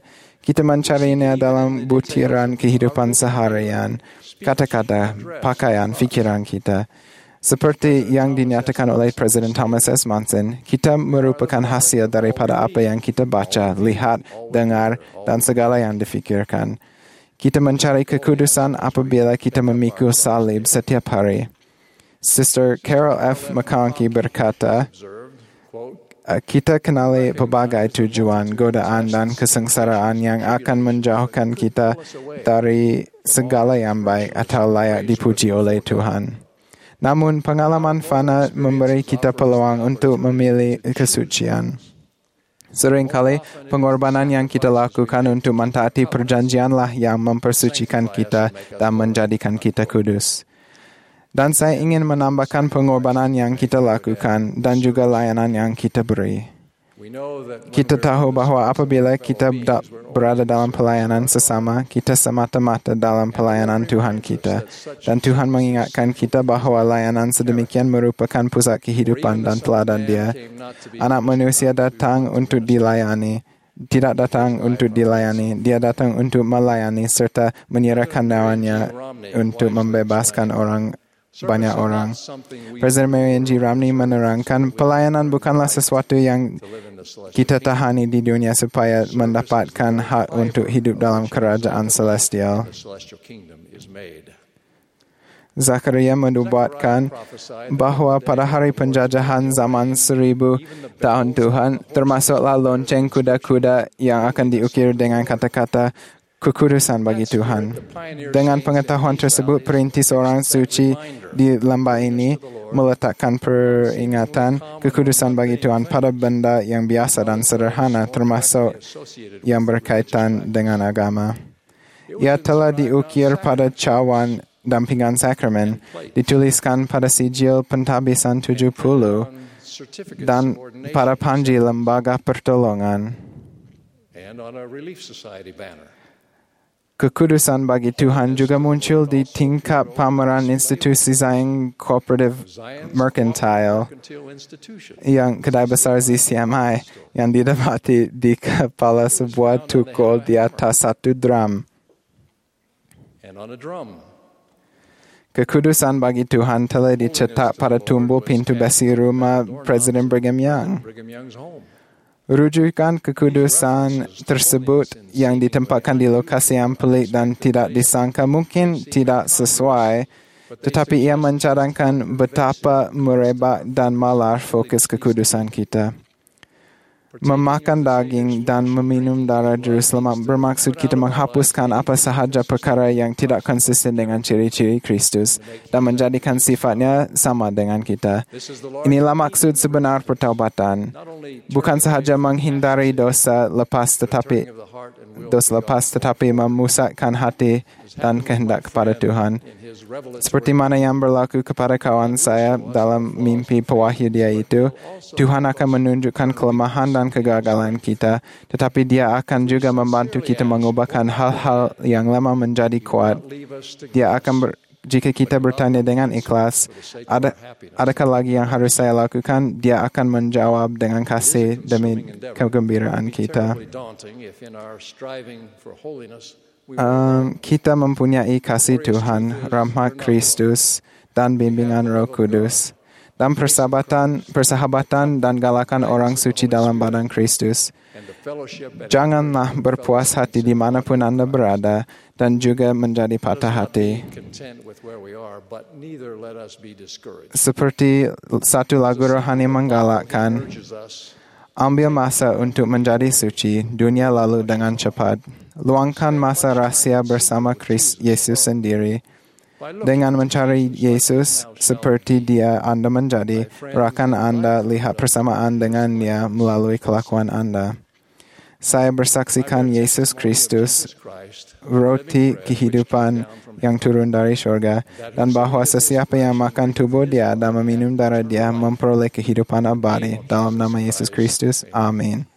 Kita mencarinya dalam butiran kehidupan seharian, kata-kata, pakaian, fikiran kita. Seperti yang dinyatakan oleh Presiden Thomas S. Monson, kita merupakan hasil daripada apa yang kita baca, lihat, dengar, dan segala yang difikirkan. Kita mencari kekudusan apabila kita memikul salib setiap hari. Sister Carol F. McConkie berkata, kita kenali pelbagai tujuan, godaan dan kesengsaraan yang akan menjauhkan kita dari segala yang baik atau layak dipuji oleh Tuhan. Namun pengalaman fana memberi kita peluang untuk memilih kesucian. Seringkali pengorbanan yang kita lakukan untuk mentaati perjanjianlah yang mempersucikan kita dan menjadikan kita kudus. Dan saya ingin menambahkan pengorbanan yang kita lakukan dan juga layanan yang kita beri. Kita tahu bahwa apabila kita berada dalam pelayanan sesama, kita semata-mata dalam pelayanan Tuhan kita. Dan Tuhan mengingatkan kita bahwa layanan sedemikian merupakan pusat kehidupan dan teladan Dia. Anak manusia datang untuk dilayani. Tidak datang untuk dilayani, Dia datang untuk melayani serta menyerahkan nyawanya untuk membebaskan banyak orang. Presiden Marion G. Romney menerangkan, pelayanan bukanlah sesuatu yang kita tahani di dunia supaya mendapatkan hak untuk hidup dalam kerajaan celestial. Zakaria menubuatkan bahwa pada hari penjajahan zaman 1000 tahun Tuhan, termasuklah lonceng kuda-kuda yang akan diukir dengan kata-kata kekudusan bagi Tuhan. Dengan pengetahuan tersebut, perintis orang suci di lembah ini meletakkan peringatan kekudusan bagi Tuhan pada benda yang biasa dan sederhana, termasuk yang berkaitan dengan agama. Ia telah diukir pada cawan dan pinggan sakramen, dituliskan pada sijil pentahbisan 70, dan pada panji lembaga pertolongan. Kekudusan bagi Tuhan juga muncul di tingkat pameran institusi Zion Cooperative Mercantile yang kedai besar ZCMI yang didapati di kepala sebuah tukul di atas satu drum. Kekudusan bagi Tuhan telah dicetak pada tumbul pintu besi rumah Presiden Brigham Young. Rujukan kekudusan tersebut yang ditempatkan di lokasi yang pelik dan tidak disangka mungkin tidak sesuai, tetapi ia mencadangkan betapa merebak dan malar fokus kekudusan kita. Memakan daging dan meminum darah juru selamat bermaksud kita menghapuskan apa sahaja perkara yang tidak konsisten dengan ciri-ciri Kristus dan menjadikan sifatnya sama dengan kita. Inilah maksud sebenar pertaubatan. Bukan sahaja menghindari dosa lepas tetapi memusatkan hati dan kehendak kepada Tuhan. Seperti mana yang berlaku kepada kawan saya dalam mimpi pewahyu dia itu, Tuhan akan menunjukkan kelemahan dan kegagalan kita, tetapi Dia akan juga membantu kita mengubahkan hal-hal yang lemah menjadi kuat. Jika kita bertanya dengan ikhlas, adakah lagi yang harus saya lakukan? Dia akan menjawab dengan kasih demi kegembiraan kita. Kita mempunyai kasih Tuhan, rahmat Kristus, dan bimbingan Roh Kudus, dan persahabatan dan galakan orang suci dalam badan Kristus. Janganlah berpuas hati dimanapun Anda berada, dan juga menjadi patah hati. Seperti satu lagu rohani menggalakkan, ambil masa untuk menjadi suci, dunia lalu dengan cepat. Luangkan masa rahasia bersama Yesus sendiri. Dengan mencari Yesus seperti Dia Anda menjadi, akan Anda lihat persamaan dengan Dia melalui kelakuan Anda. Saya bersaksikan Yesus Kristus, roti kehidupan yang turun dari syurga, dan bahwa sesiapa yang makan tubuh Dia dan meminum darah Dia memperoleh kehidupan abadi. Dalam nama Yesus Kristus, amin.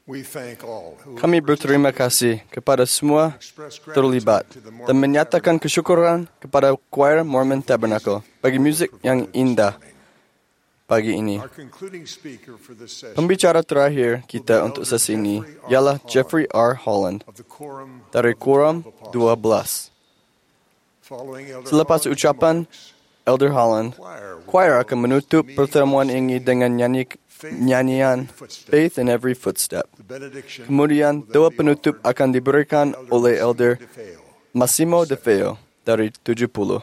We thank all who Kami berterima kasih kepada semua terlibat dan menyatakan kesyukuran kepada choir Mormon Tabernacle bagi muzik yang indah pagi ini. Our concluding speaker for this session Pembicara terakhir kita untuk sesi ini ialah Jeffrey R. Holland of the Quorum dari Quorum 12. following Elder Selepas Holland's ucapan remarks, Elder Holland, choir akan menutup pertemuan ini dengan nyanyian Faith in Every Footstep. the benediction Kemudian doa penutup akan diberikan oleh Elder DeFeo. Massimo DeFeo dari 70.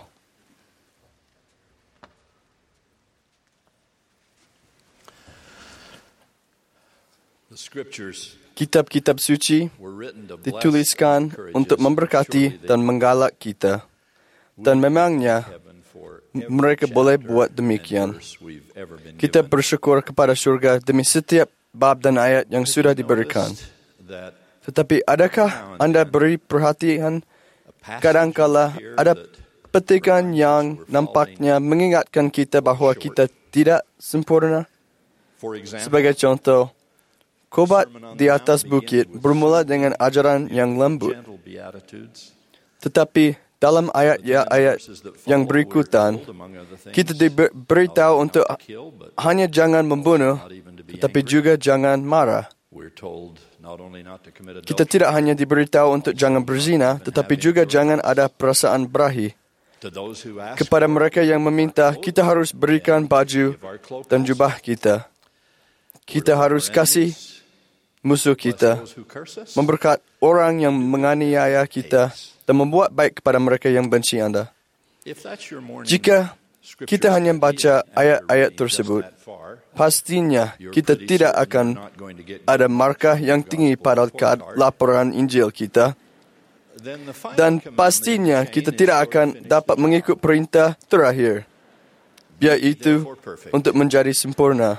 The scriptures Kitab-kitab suci were written to bless dituliskan and encourage untuk us. memberkati Surely they dan menggalak kita. Dan memangnya heaven for mereka every boleh chapter buat and demikian. verse we've ever been Kita given. bersyukur kepada syurga demi setiap bab dan ayat yang sudah diberikan. Noticed that Tetapi adakah anda beri perhatian a passage kadangkala here ada that petikan yang nampaknya mengingatkan kita bahawa kita tidak sempurna? For example, Sebagai contoh, khotbah di atas bukit bermula dengan ajaran yang lembut. gentle beatitudes, Tetapi dalam ayat-ayat yang berikutan, kita diberitahu untuk kill, but hanya jangan membunuh, tetapi juga jangan marah. we're told not only not to commit Kita adultery, tidak hanya diberitahu untuk jangan berzina, tetapi juga jangan ada perasaan berahi. to those who ask Kepada mereka yang meminta, kita harus berikan baju dan jubah kita. Kita harus kasih musuh kita, those who curse us, memberkat orang yang menganiaya kita, dan membuat baik kepada mereka yang benci anda. if that's your morning Jika scripture kita hanya study, baca and ayat-ayat reading tersebut, just that far, pastinya you're kita pretty tidak certain akan you're not going to get ada much markah yang gospel tinggi pada report card. laporan Injil kita, Then the final dan commandment pastinya in the kita chain tidak is so akan to finish dapat the mengikut perintah terakhir, yaitu therefore perfect, untuk menjadi sempurna,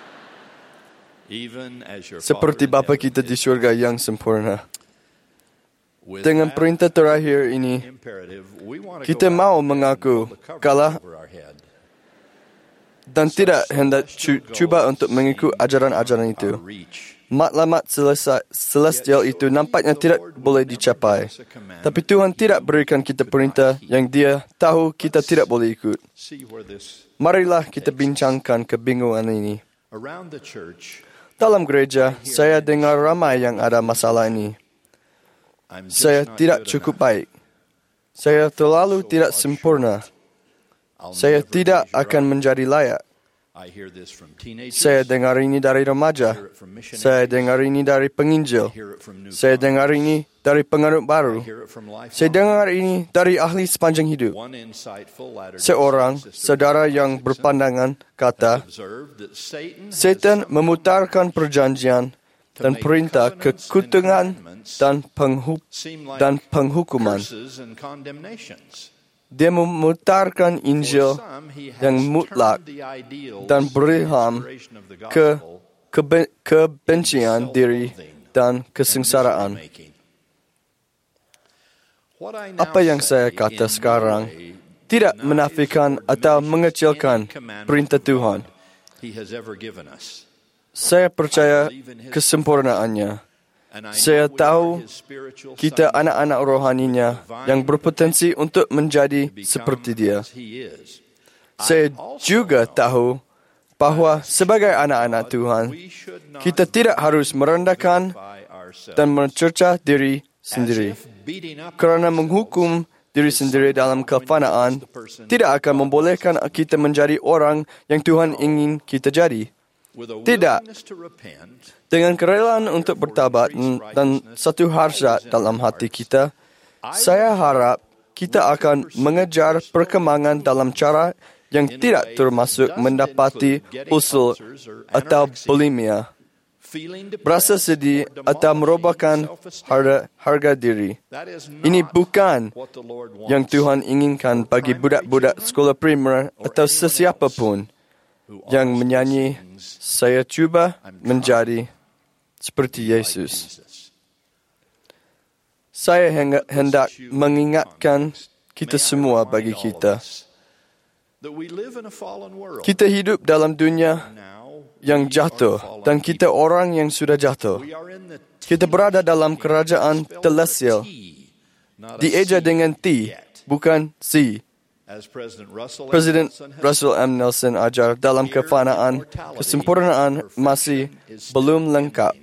even as your seperti Father in Bapa heaven kita di is syurga yang sempurna. With Dengan that perintah terakhir ini, imperative, we want to kita go mau out and mengaku pull the cover kalah over our head. dan tidak hendak cuba untuk mengikut ajaran-ajaran itu. Our reach. Matlamat celestial itu nampaknya tidak boleh dicapai. Tapi Tuhan tidak berikan kita perintah yang Dia tahu kita tidak boleh ikut. See where this Marilah kita bincangkan kebingungan ini. around the church. Dalam gereja, saya dengar ramai yang ada masalah ini. I'm just Saya not tidak good cukup enough. baik. Saya terlalu tidak sempurna. I'll Saya never tidak measure akan up. menjadi layak. I hear this from teenagers. Saya dengar ini dari remaja. hear it from missionaries. Saya dengar ini dari penginjil. hear it from new Saya dengar ini dari penganut baru. hear it from life. Saya dengar ini dari ahli sepanjang hidup. One insightful Latter-day Seorang Saint sister saudara yang berpandangan kata, observed that Satan has Satan memutarkan perjanjian dan perintah kekutungan dan seem like dan penghukuman. curses and condemnations. Dia memutarkan Injil For some, he has yang mutlak turned the ideals dan and berilham inspiration of the ke gospel kebencian diri dan and kesengsaraan. misery-making. What I now Apa yang saya say kata in sekarang no way tidak denies menafikan or atau diminishes mengecilkan any commandment perintah of Tuhan. God He has ever given us. Saya percaya kesempurnaannya. And I Saya know we tahu are his spiritual kita sons anak-anak rohaninya yang berpotensi untuk menjadi to become seperti Dia. as he is. Saya juga tahu bahawa sebagai anak-anak Tuhan, We should not kita tidak harus merendahkan glorify ourselves dan mencercah diri as sendiri. if beating up Kerana ourselves menghukum diri sendiri dalam kefanaan tidak akan membolehkan kita menjadi orang yang Tuhan ingin kita jadi. with a Tidak. willingness to repent, Dengan kerelaan untuk bertaubat dan satu hasrat dalam hati kita, saya harap kita akan mengejar perkembangan dalam cara yang tidak termasuk mendapati usul atau bulimia, feeling berasa depressed, sedih or atau merobohkan demolishing harga diri. That is Ini not bukan what the Lord wants. yang Tuhan inginkan bagi budak-budak sekolah primer atau sesiapa pun Who yang honors menyanyi, things saya cuba menjadi seperti like Yesus. Jesus. Saya hendak mengingatkan kita May I semua remind bagi all of kita. us that we live in a fallen world. Kita hidup dalam dunia Now yang jatuh dan kita orang yang sudah jatuh. Kita berada dalam kerajaan telesil, dieja dengan T, bukan C. Presiden Russell M. Nelson ajar dalam kefanaan, kesempurnaan masih belum lengkap.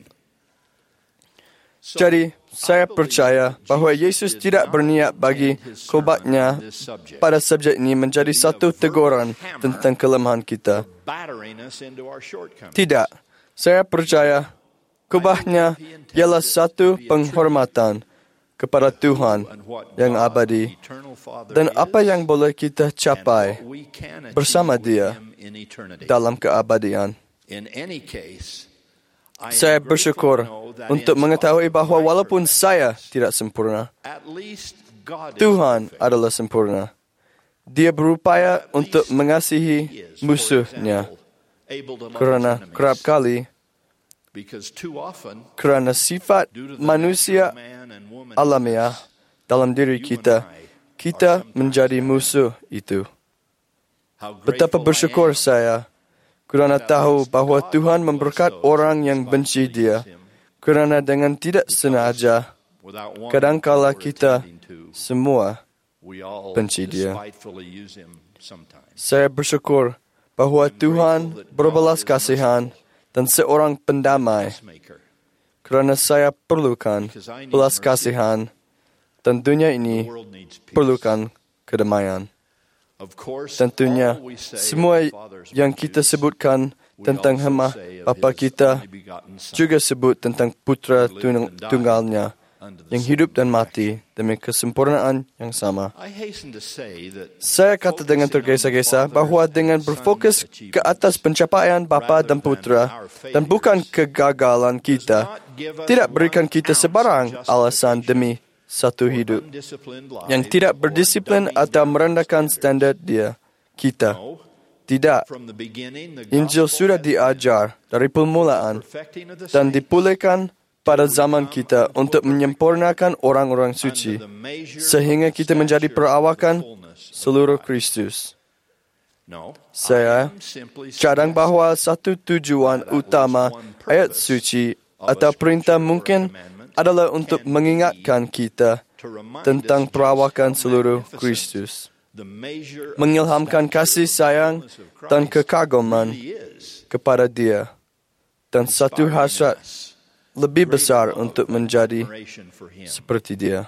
Jadi, saya percaya bahawa Yesus tidak berniat bagi khotbahnya pada subjek ini menjadi satu teguran tentang kelemahan kita. Tidak, saya percaya khotbahnya ialah satu penghormatan kepada Tuhan yang abadi dan apa yang boleh kita capai bersama Dia dalam keabadian. Saya bersyukur untuk mengetahui bahawa walaupun saya tidak sempurna, Tuhan adalah sempurna. Dia berupaya untuk mengasihi musuhnya. Kerana kerap kali, kerana sifat manusia alamiah dalam diri kita, kita menjadi musuh itu. Betapa bersyukur saya kerana tahu bahawa Tuhan memberkat orang yang benci Dia, kerana dengan tidak sengaja, kadangkala kita semua benci Dia. Saya bersyukur bahawa Tuhan berbelas kasihan dan seorang pendamai, kerana saya perlukan belas kasihan dan dunia ini perlukan kedamaian. Tentunya, semua yang kita sebutkan tentang hemah bapa kita juga sebut tentang putra tunggalnya yang hidup dan mati demi kesempurnaan yang sama. Saya kata dengan tergesa-gesa bahawa dengan berfokus ke atas pencapaian bapa dan putra dan bukan kegagalan kita, tidak berikan kita sebarang alasan demi satu hidup yang tidak berdisiplin atau merendahkan standard kita. Tidak. Injil sudah diajar dari permulaan dan dipulihkan pada zaman kita untuk menyempurnakan orang-orang suci sehingga kita menjadi perawakan seluruh Kristus. Saya cadang bahawa satu tujuan utama ayat suci atau perintah mungkin adalah untuk mengingatkan kita tentang perawakan seluruh Kristus, mengilhamkan kasih sayang dan kekaguman kepada Dia, dan satu hasrat lebih besar untuk menjadi seperti Dia.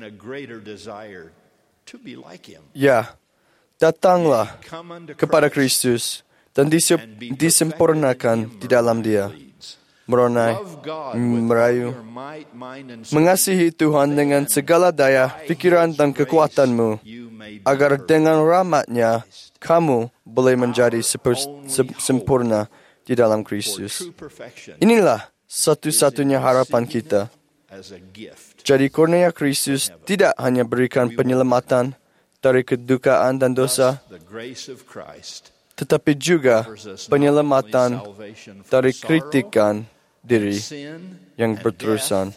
Ya, datanglah kepada Kristus dan disempurnakan di dalam Dia. Meronai, merayu, mengasihi Tuhan dengan segala daya, fikiran dan kekuatanmu, agar dengan rahmat-Nya, kamu boleh menjadi sempurna di dalam Kristus. Inilah satu-satunya harapan kita. Jadi kurnia Kristus tidak hanya berikan penyelamatan dari kedukaan dan dosa, tetapi juga penyelamatan dari kritikan diri yang berterusan.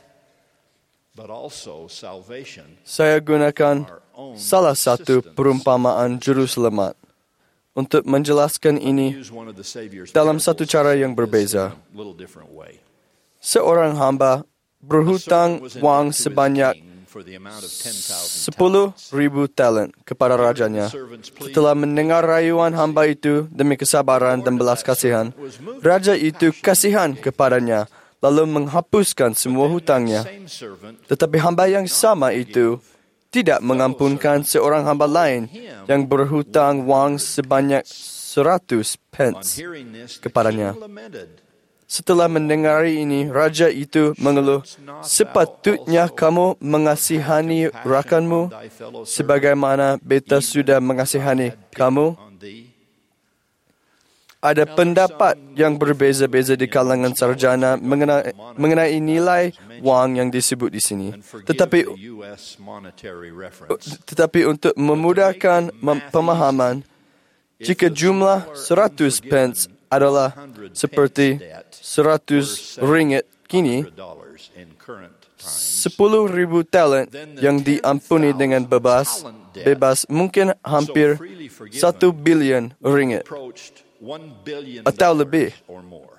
Saya gunakan salah satu perumpamaan juru selamat untuk menjelaskan ini dalam satu cara yang berbeza. Seorang hamba berhutang wang sebanyak 10,000 talent kepada rajanya. Setelah mendengar rayuan hamba itu demi kesabaran dan belas kasihan, raja itu kasihan kepadanya, lalu menghapuskan semua hutangnya. Tetapi hamba yang sama itu tidak mengampunkan seorang hamba lain yang berhutang wang sebanyak 100 pence kepadanya. Setelah mendengari ini, raja itu mengeluh, sepatutnya kamu mengasihani rakanmu sebagaimana beta sudah mengasihani kamu. Ada pendapat yang berbeza-beza di kalangan sarjana mengenai nilai wang yang disebut di sini. Tetapi untuk memudahkan pemahaman, jika jumlah 100 pence adalah seperti 100 ringgit kini, 10,000 talent yang diampuni dengan bebas mungkin hampir 1 bilion ringgit. $1 billion atau lebih. or more.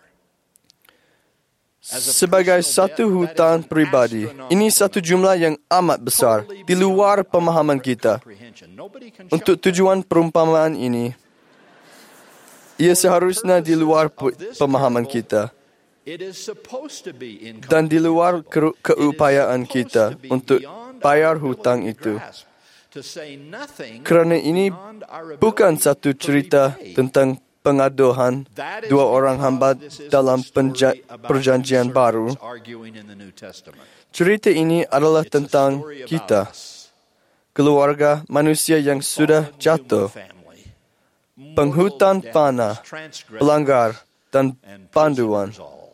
Sebagai satu hutang peribadi, ini satu jumlah yang amat besar di luar pemahaman kita. Untuk tujuan perumpamaan ini, ia seharusnya di luar pemahaman kita dan di luar keupayaan kita untuk bayar hutang itu. Kerana ini bukan satu cerita tentang pengaduan dua orang hamba dalam perjanjian baru. Cerita ini adalah tentang kita, keluarga manusia yang sudah jatuh, penghutan panah, pelanggar, dan panduan.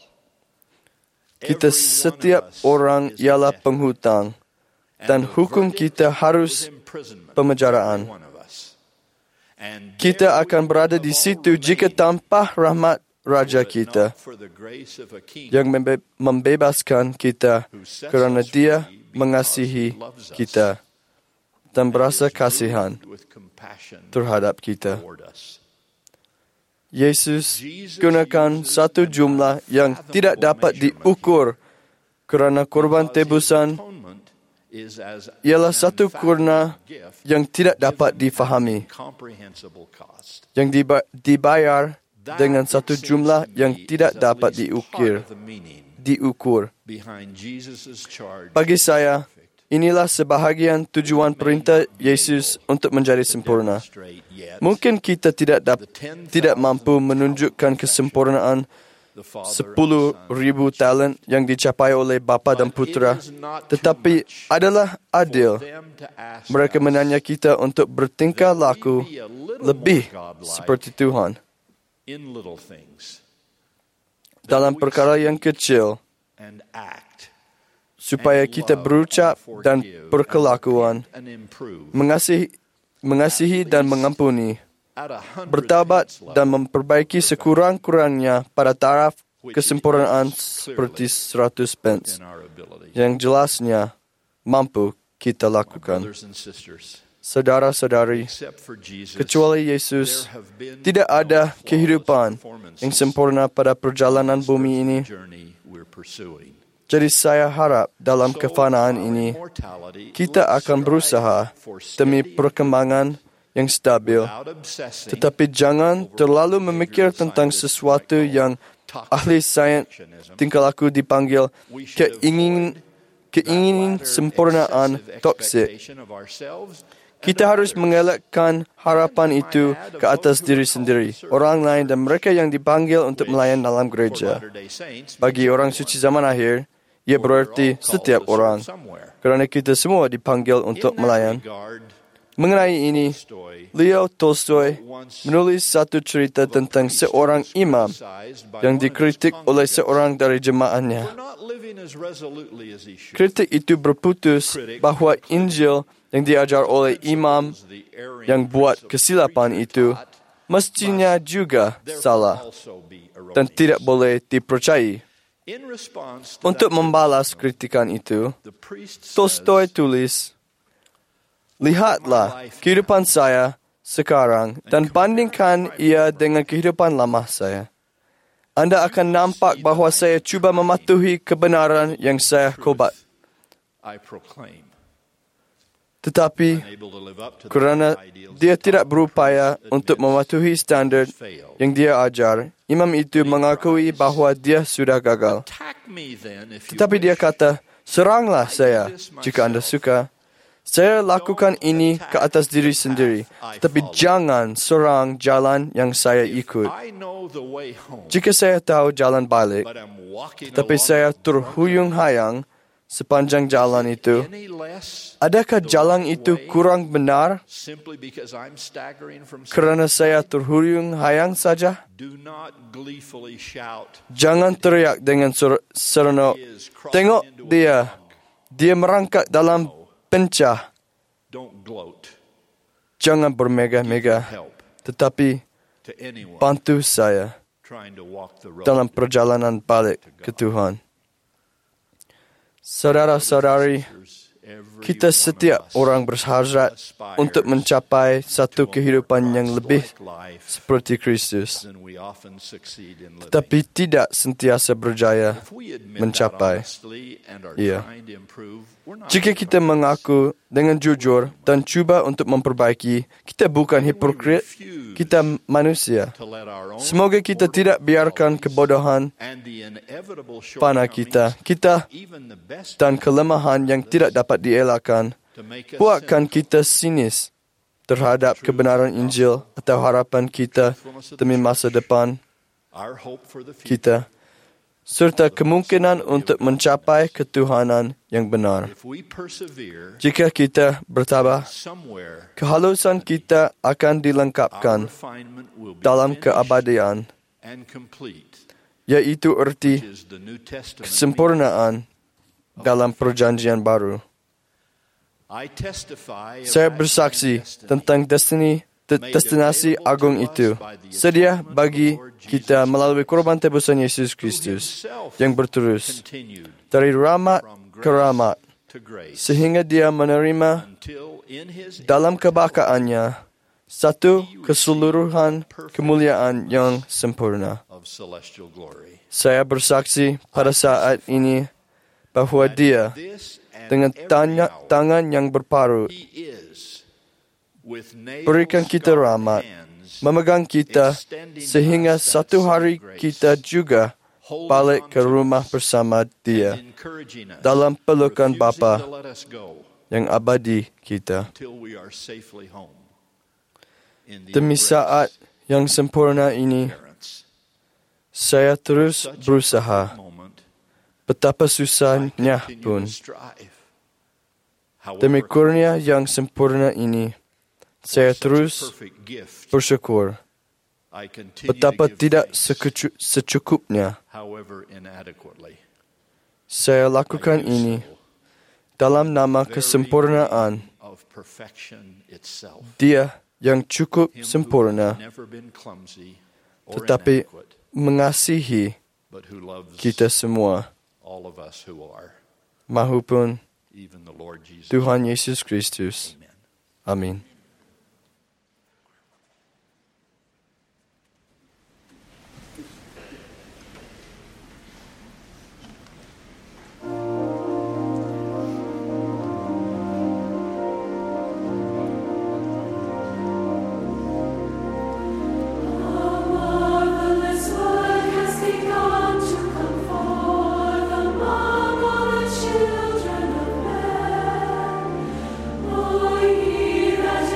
Kita setiap orang ialah penghutang dan hukum kita harus pemenjaraan. Kita akan berada di situ jika tanpa rahmat Raja kita yang membebaskan kita kerana Dia mengasihi kita dan berasa kasihan terhadap kita. Yesus gunakan satu jumlah yang tidak dapat diukur kerana korban tebusan ialah satu kurna yang tidak dapat difahami, yang dibayar dengan satu jumlah yang tidak dapat diukur. Bagi saya, inilah sebahagian tujuan perintah Yesus untuk menjadi sempurna. Mungkin kita tidak mampu menunjukkan kesempurnaan 10,000 talent yang dicapai oleh bapa dan putera, tetapi adalah adil mereka menanya kita untuk bertingkah laku lebih seperti Tuhan dalam perkara yang kecil, supaya kita berucap dan berkelakuan, mengasihi dan mengampuni, bertaubat dan memperbaiki sekurang-kurangnya pada taraf kesempurnaan seperti 100 pence yang jelasnya mampu kita lakukan. Saudara-saudari, kecuali Yesus, tidak ada kehidupan yang sempurna pada perjalanan bumi ini. Jadi saya harap dalam kefanaan ini, kita akan berusaha demi perkembangan yang stabil, tetapi jangan terlalu memikir tentang sesuatu yang ahli sains tingkah laku dipanggil keinginan sempurnaan toksik. Kita harus mengelakkan harapan itu ke atas diri sendiri, orang lain dan mereka yang dipanggil untuk melayan dalam gereja. Bagi orang suci zaman akhir, ia berarti setiap orang, kerana kita semua dipanggil untuk melayan. Mengenai ini, Leo Tolstoy menulis satu cerita tentang seorang imam yang dikritik oleh seorang dari jemaahnya. Kritik itu berputus bahawa Injil yang diajar oleh imam yang buat kesilapan itu mestinya juga salah dan tidak boleh dipercayai. Untuk membalas kritikan itu, Tolstoy tulis, "Lihatlah kehidupan saya sekarang dan bandingkan ia dengan kehidupan lama saya. Anda akan nampak bahawa saya cuba mematuhi kebenaran yang saya khobat. Tetapi kerana dia tidak berupaya untuk mematuhi standard yang dia ajar, imam itu mengakui bahawa dia sudah gagal. Tetapi dia kata, seranglah saya jika anda suka. Saya lakukan ini ke atas diri sendiri, tetapi jangan serang jalan yang saya ikut. Jika saya tahu jalan balik, tetapi saya terhuyung-hayang sepanjang jalan itu, adakah jalan itu kurang benar kerana saya terhuyung-hayang saja? Jangan teriak dengan seronok, tengok dia merangkak dalam pencah. Jangan bermegah-megah, tetapi bantu saya dalam perjalanan balik ke Tuhan. Saudara-saudari, kita setiap orang berhasrat untuk mencapai satu kehidupan yang lebih seperti Kristus, tetapi tidak sentiasa berjaya mencapai. Ya. Jika kita mengaku dengan jujur dan cuba untuk memperbaiki, kita bukan hipokrit, kita manusia. Semoga kita tidak biarkan kebodohan panah kita dan kelemahan yang tidak dapat dielakkan buatkan kita sinis terhadap kebenaran Injil atau harapan kita demi masa depan kita, serta kemungkinan untuk mencapai ketuhanan yang benar. Jika kita bertabah, kehalusan kita akan dilengkapkan dalam keabadian, iaitu erti kesempurnaan dalam perjanjian baru. Saya bersaksi tentang destinasi agung itu, sedia bagi kita melalui korban tebusan Yesus Kristus yang berterus dari rahmat ke rahmat, sehingga Dia menerima dalam kebakaannya satu keseluruhan kemuliaan yang sempurna. Saya bersaksi pada saat ini bahawa Dia dengan tangan yang berparut berikan kita rahmat, memegang kita sehingga satu hari kita juga balik ke rumah bersama Dia dalam pelukan Bapa yang abadi kita. Demi saat yang sempurna ini, saya terus berusaha, betapa susahnya pun. Demi kurnia yang sempurna ini, saya terus bersyukur, betapa tidak secukupnya. Saya lakukan ini dalam nama kesempurnaan Dia yang cukup sempurna, tetapi mengasihi kita semua, mahupun Tuhan Yesus Kristus. Amin. That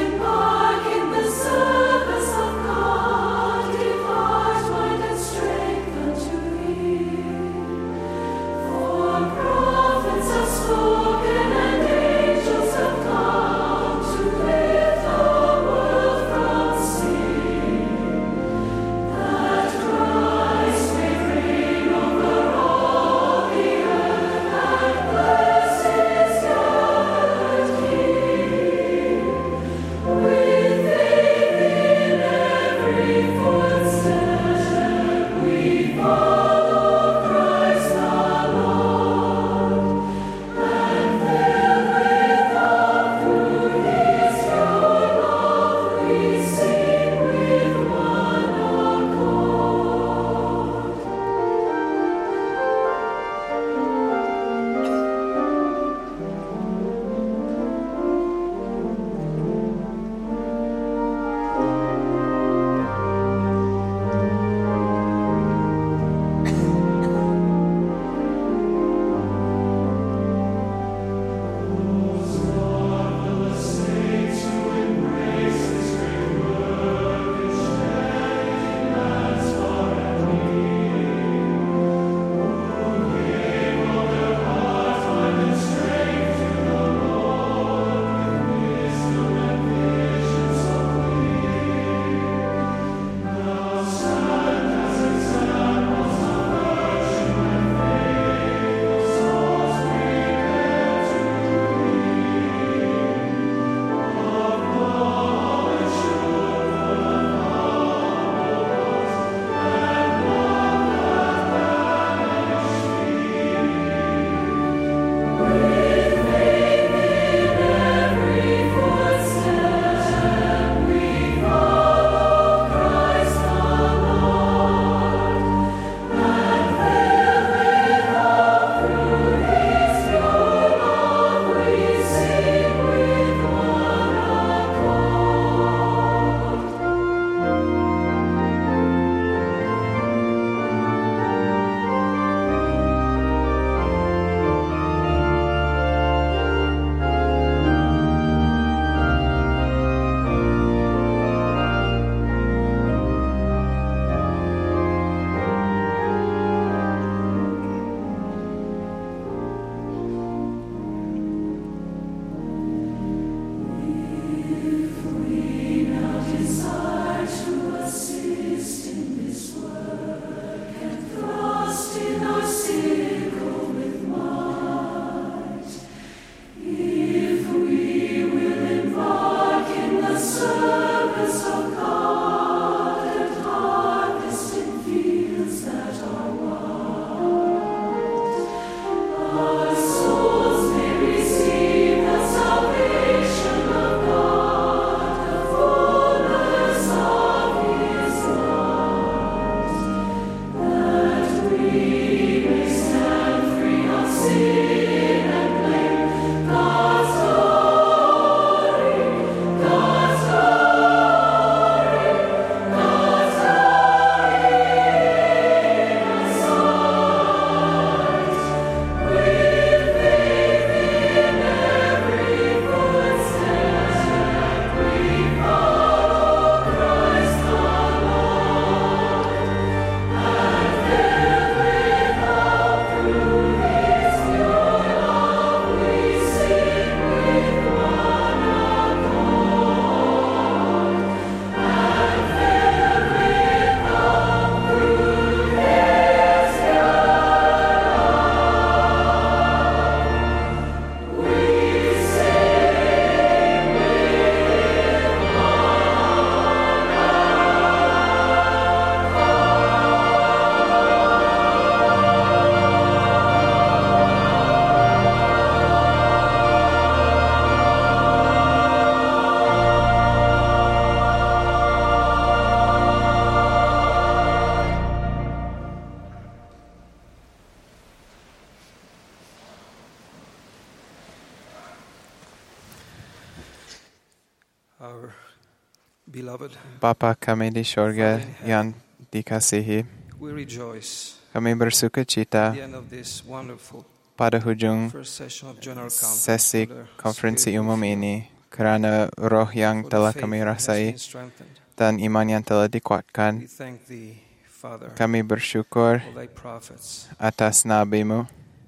Our beloved, Bapa kami di syurga yang dikasihi, we rejoice kami bersuka at cita the end of this wonderful pada hujung first session of General Conference sesi for the konferensi Spirit umum of ini kerana roh yang for the telah faith kami that has rasai been strengthened. dan iman yang telah We dikuatkan. thank thee, Father, Kami bersyukur for thy prophets. atas nabi-Mu.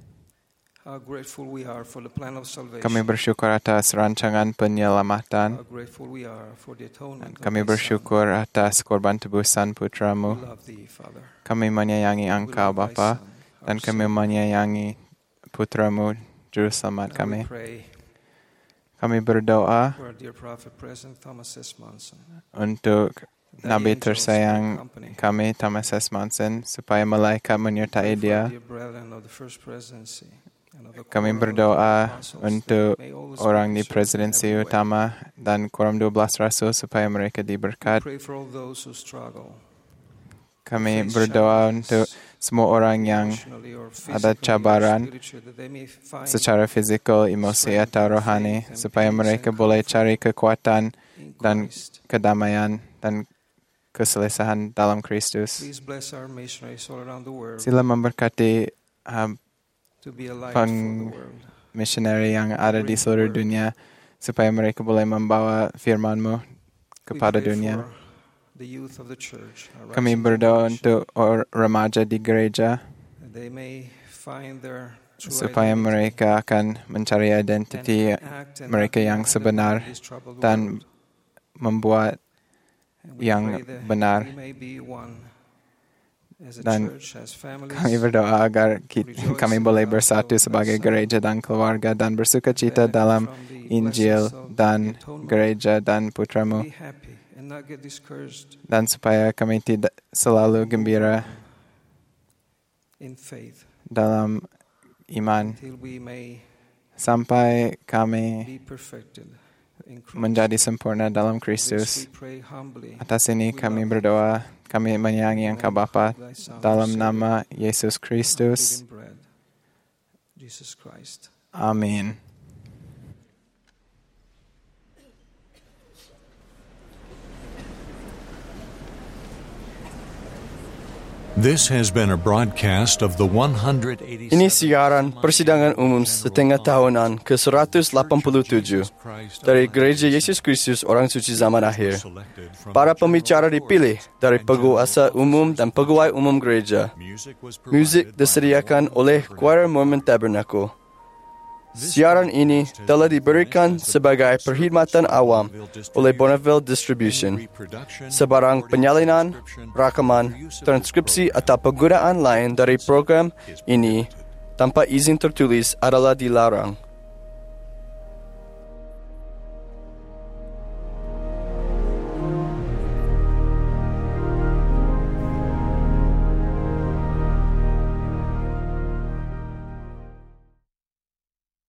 How grateful we are for the plan of salvation. Kami bersyukur atas rancangan penyelamatan. How grateful we are for the atonement of Kami thy Son. bersyukur atas korban tebusan We putramu. love thee, Father. Kami menyayangi We Engkau, love thy Bapa, Son, our dan kami Savior. menyayangi putramu, Juru Selamat And kami. we pray Kami berdoa for our dear prophet, President Thomas S. Monson, untuk that Nabi angels tersayang may accompany kami, Thomas S. Monson, supaya malaikat menyertai Pray for dia. our dear brethren of the First Presidency and of the Kami Quorum of the berdoa Apostles, untuk that may all the orang di Scriptures presidensi have their way. utama dan Quorum 12 Rasul supaya mereka We diberkat. pray for all those who struggle Kami berdoa untuk semua orang yang emotionally or ada physically or cabaran spiritually, that they may find secara fizikal, emosi atau rohani, supaya mereka boleh cari kekuatan in dan Christ. kedamaian dan keselesahan dalam Kristus. Please bless our missionaries all around the world Sila memberkati to be a light peng- for the world. misioneri yang ada di seluruh dunia supaya mereka boleh membawa firman-Mu kepada We pray dunia. for the youth of the church, our Kami rising berdoa generation, untuk remaja di gereja that they may find their true supaya identity mereka akan mencari identiti and act and mereka not yang be sebenar in this troubled dan world. membuat And we yang pray that benar. we may be one as a Dan church, as families, kami berdoa agar kami boleh bersatu sebagai gereja dan keluarga dan bersuka cita dalam Injil dan gereja dan putramu, be happy and not get discouraged dan supaya kami tidak selalu gembira in faith dalam iman till we may sampai kami be perfected in Christ. menjadi sempurna dalam This Kristus. we pray humbly. Atas ini We kami love berdoa, kami menyayangi Engkau Bapa, thy Son, dalam Savior, nama Yesus Kristus. living bread, Jesus Christ. Amin. This has been a broadcast of the 187th Ini siaran persidangan umum setengah tahunan ke-187 dari Gereja Yesus Kristus Orang Suci Zaman Akhir. Para pembicara dipilih dari penguasa umum dan pegawai umum gereja. Muzik disediakan oleh Choir Mormon Tabernacle. Siaran ini telah diberikan sebagai perkhidmatan awam oleh Bonneville Distribution. Sebarang penyalinan, rakaman, transkripsi atau penggunaan lain dari program ini tanpa izin tertulis adalah dilarang.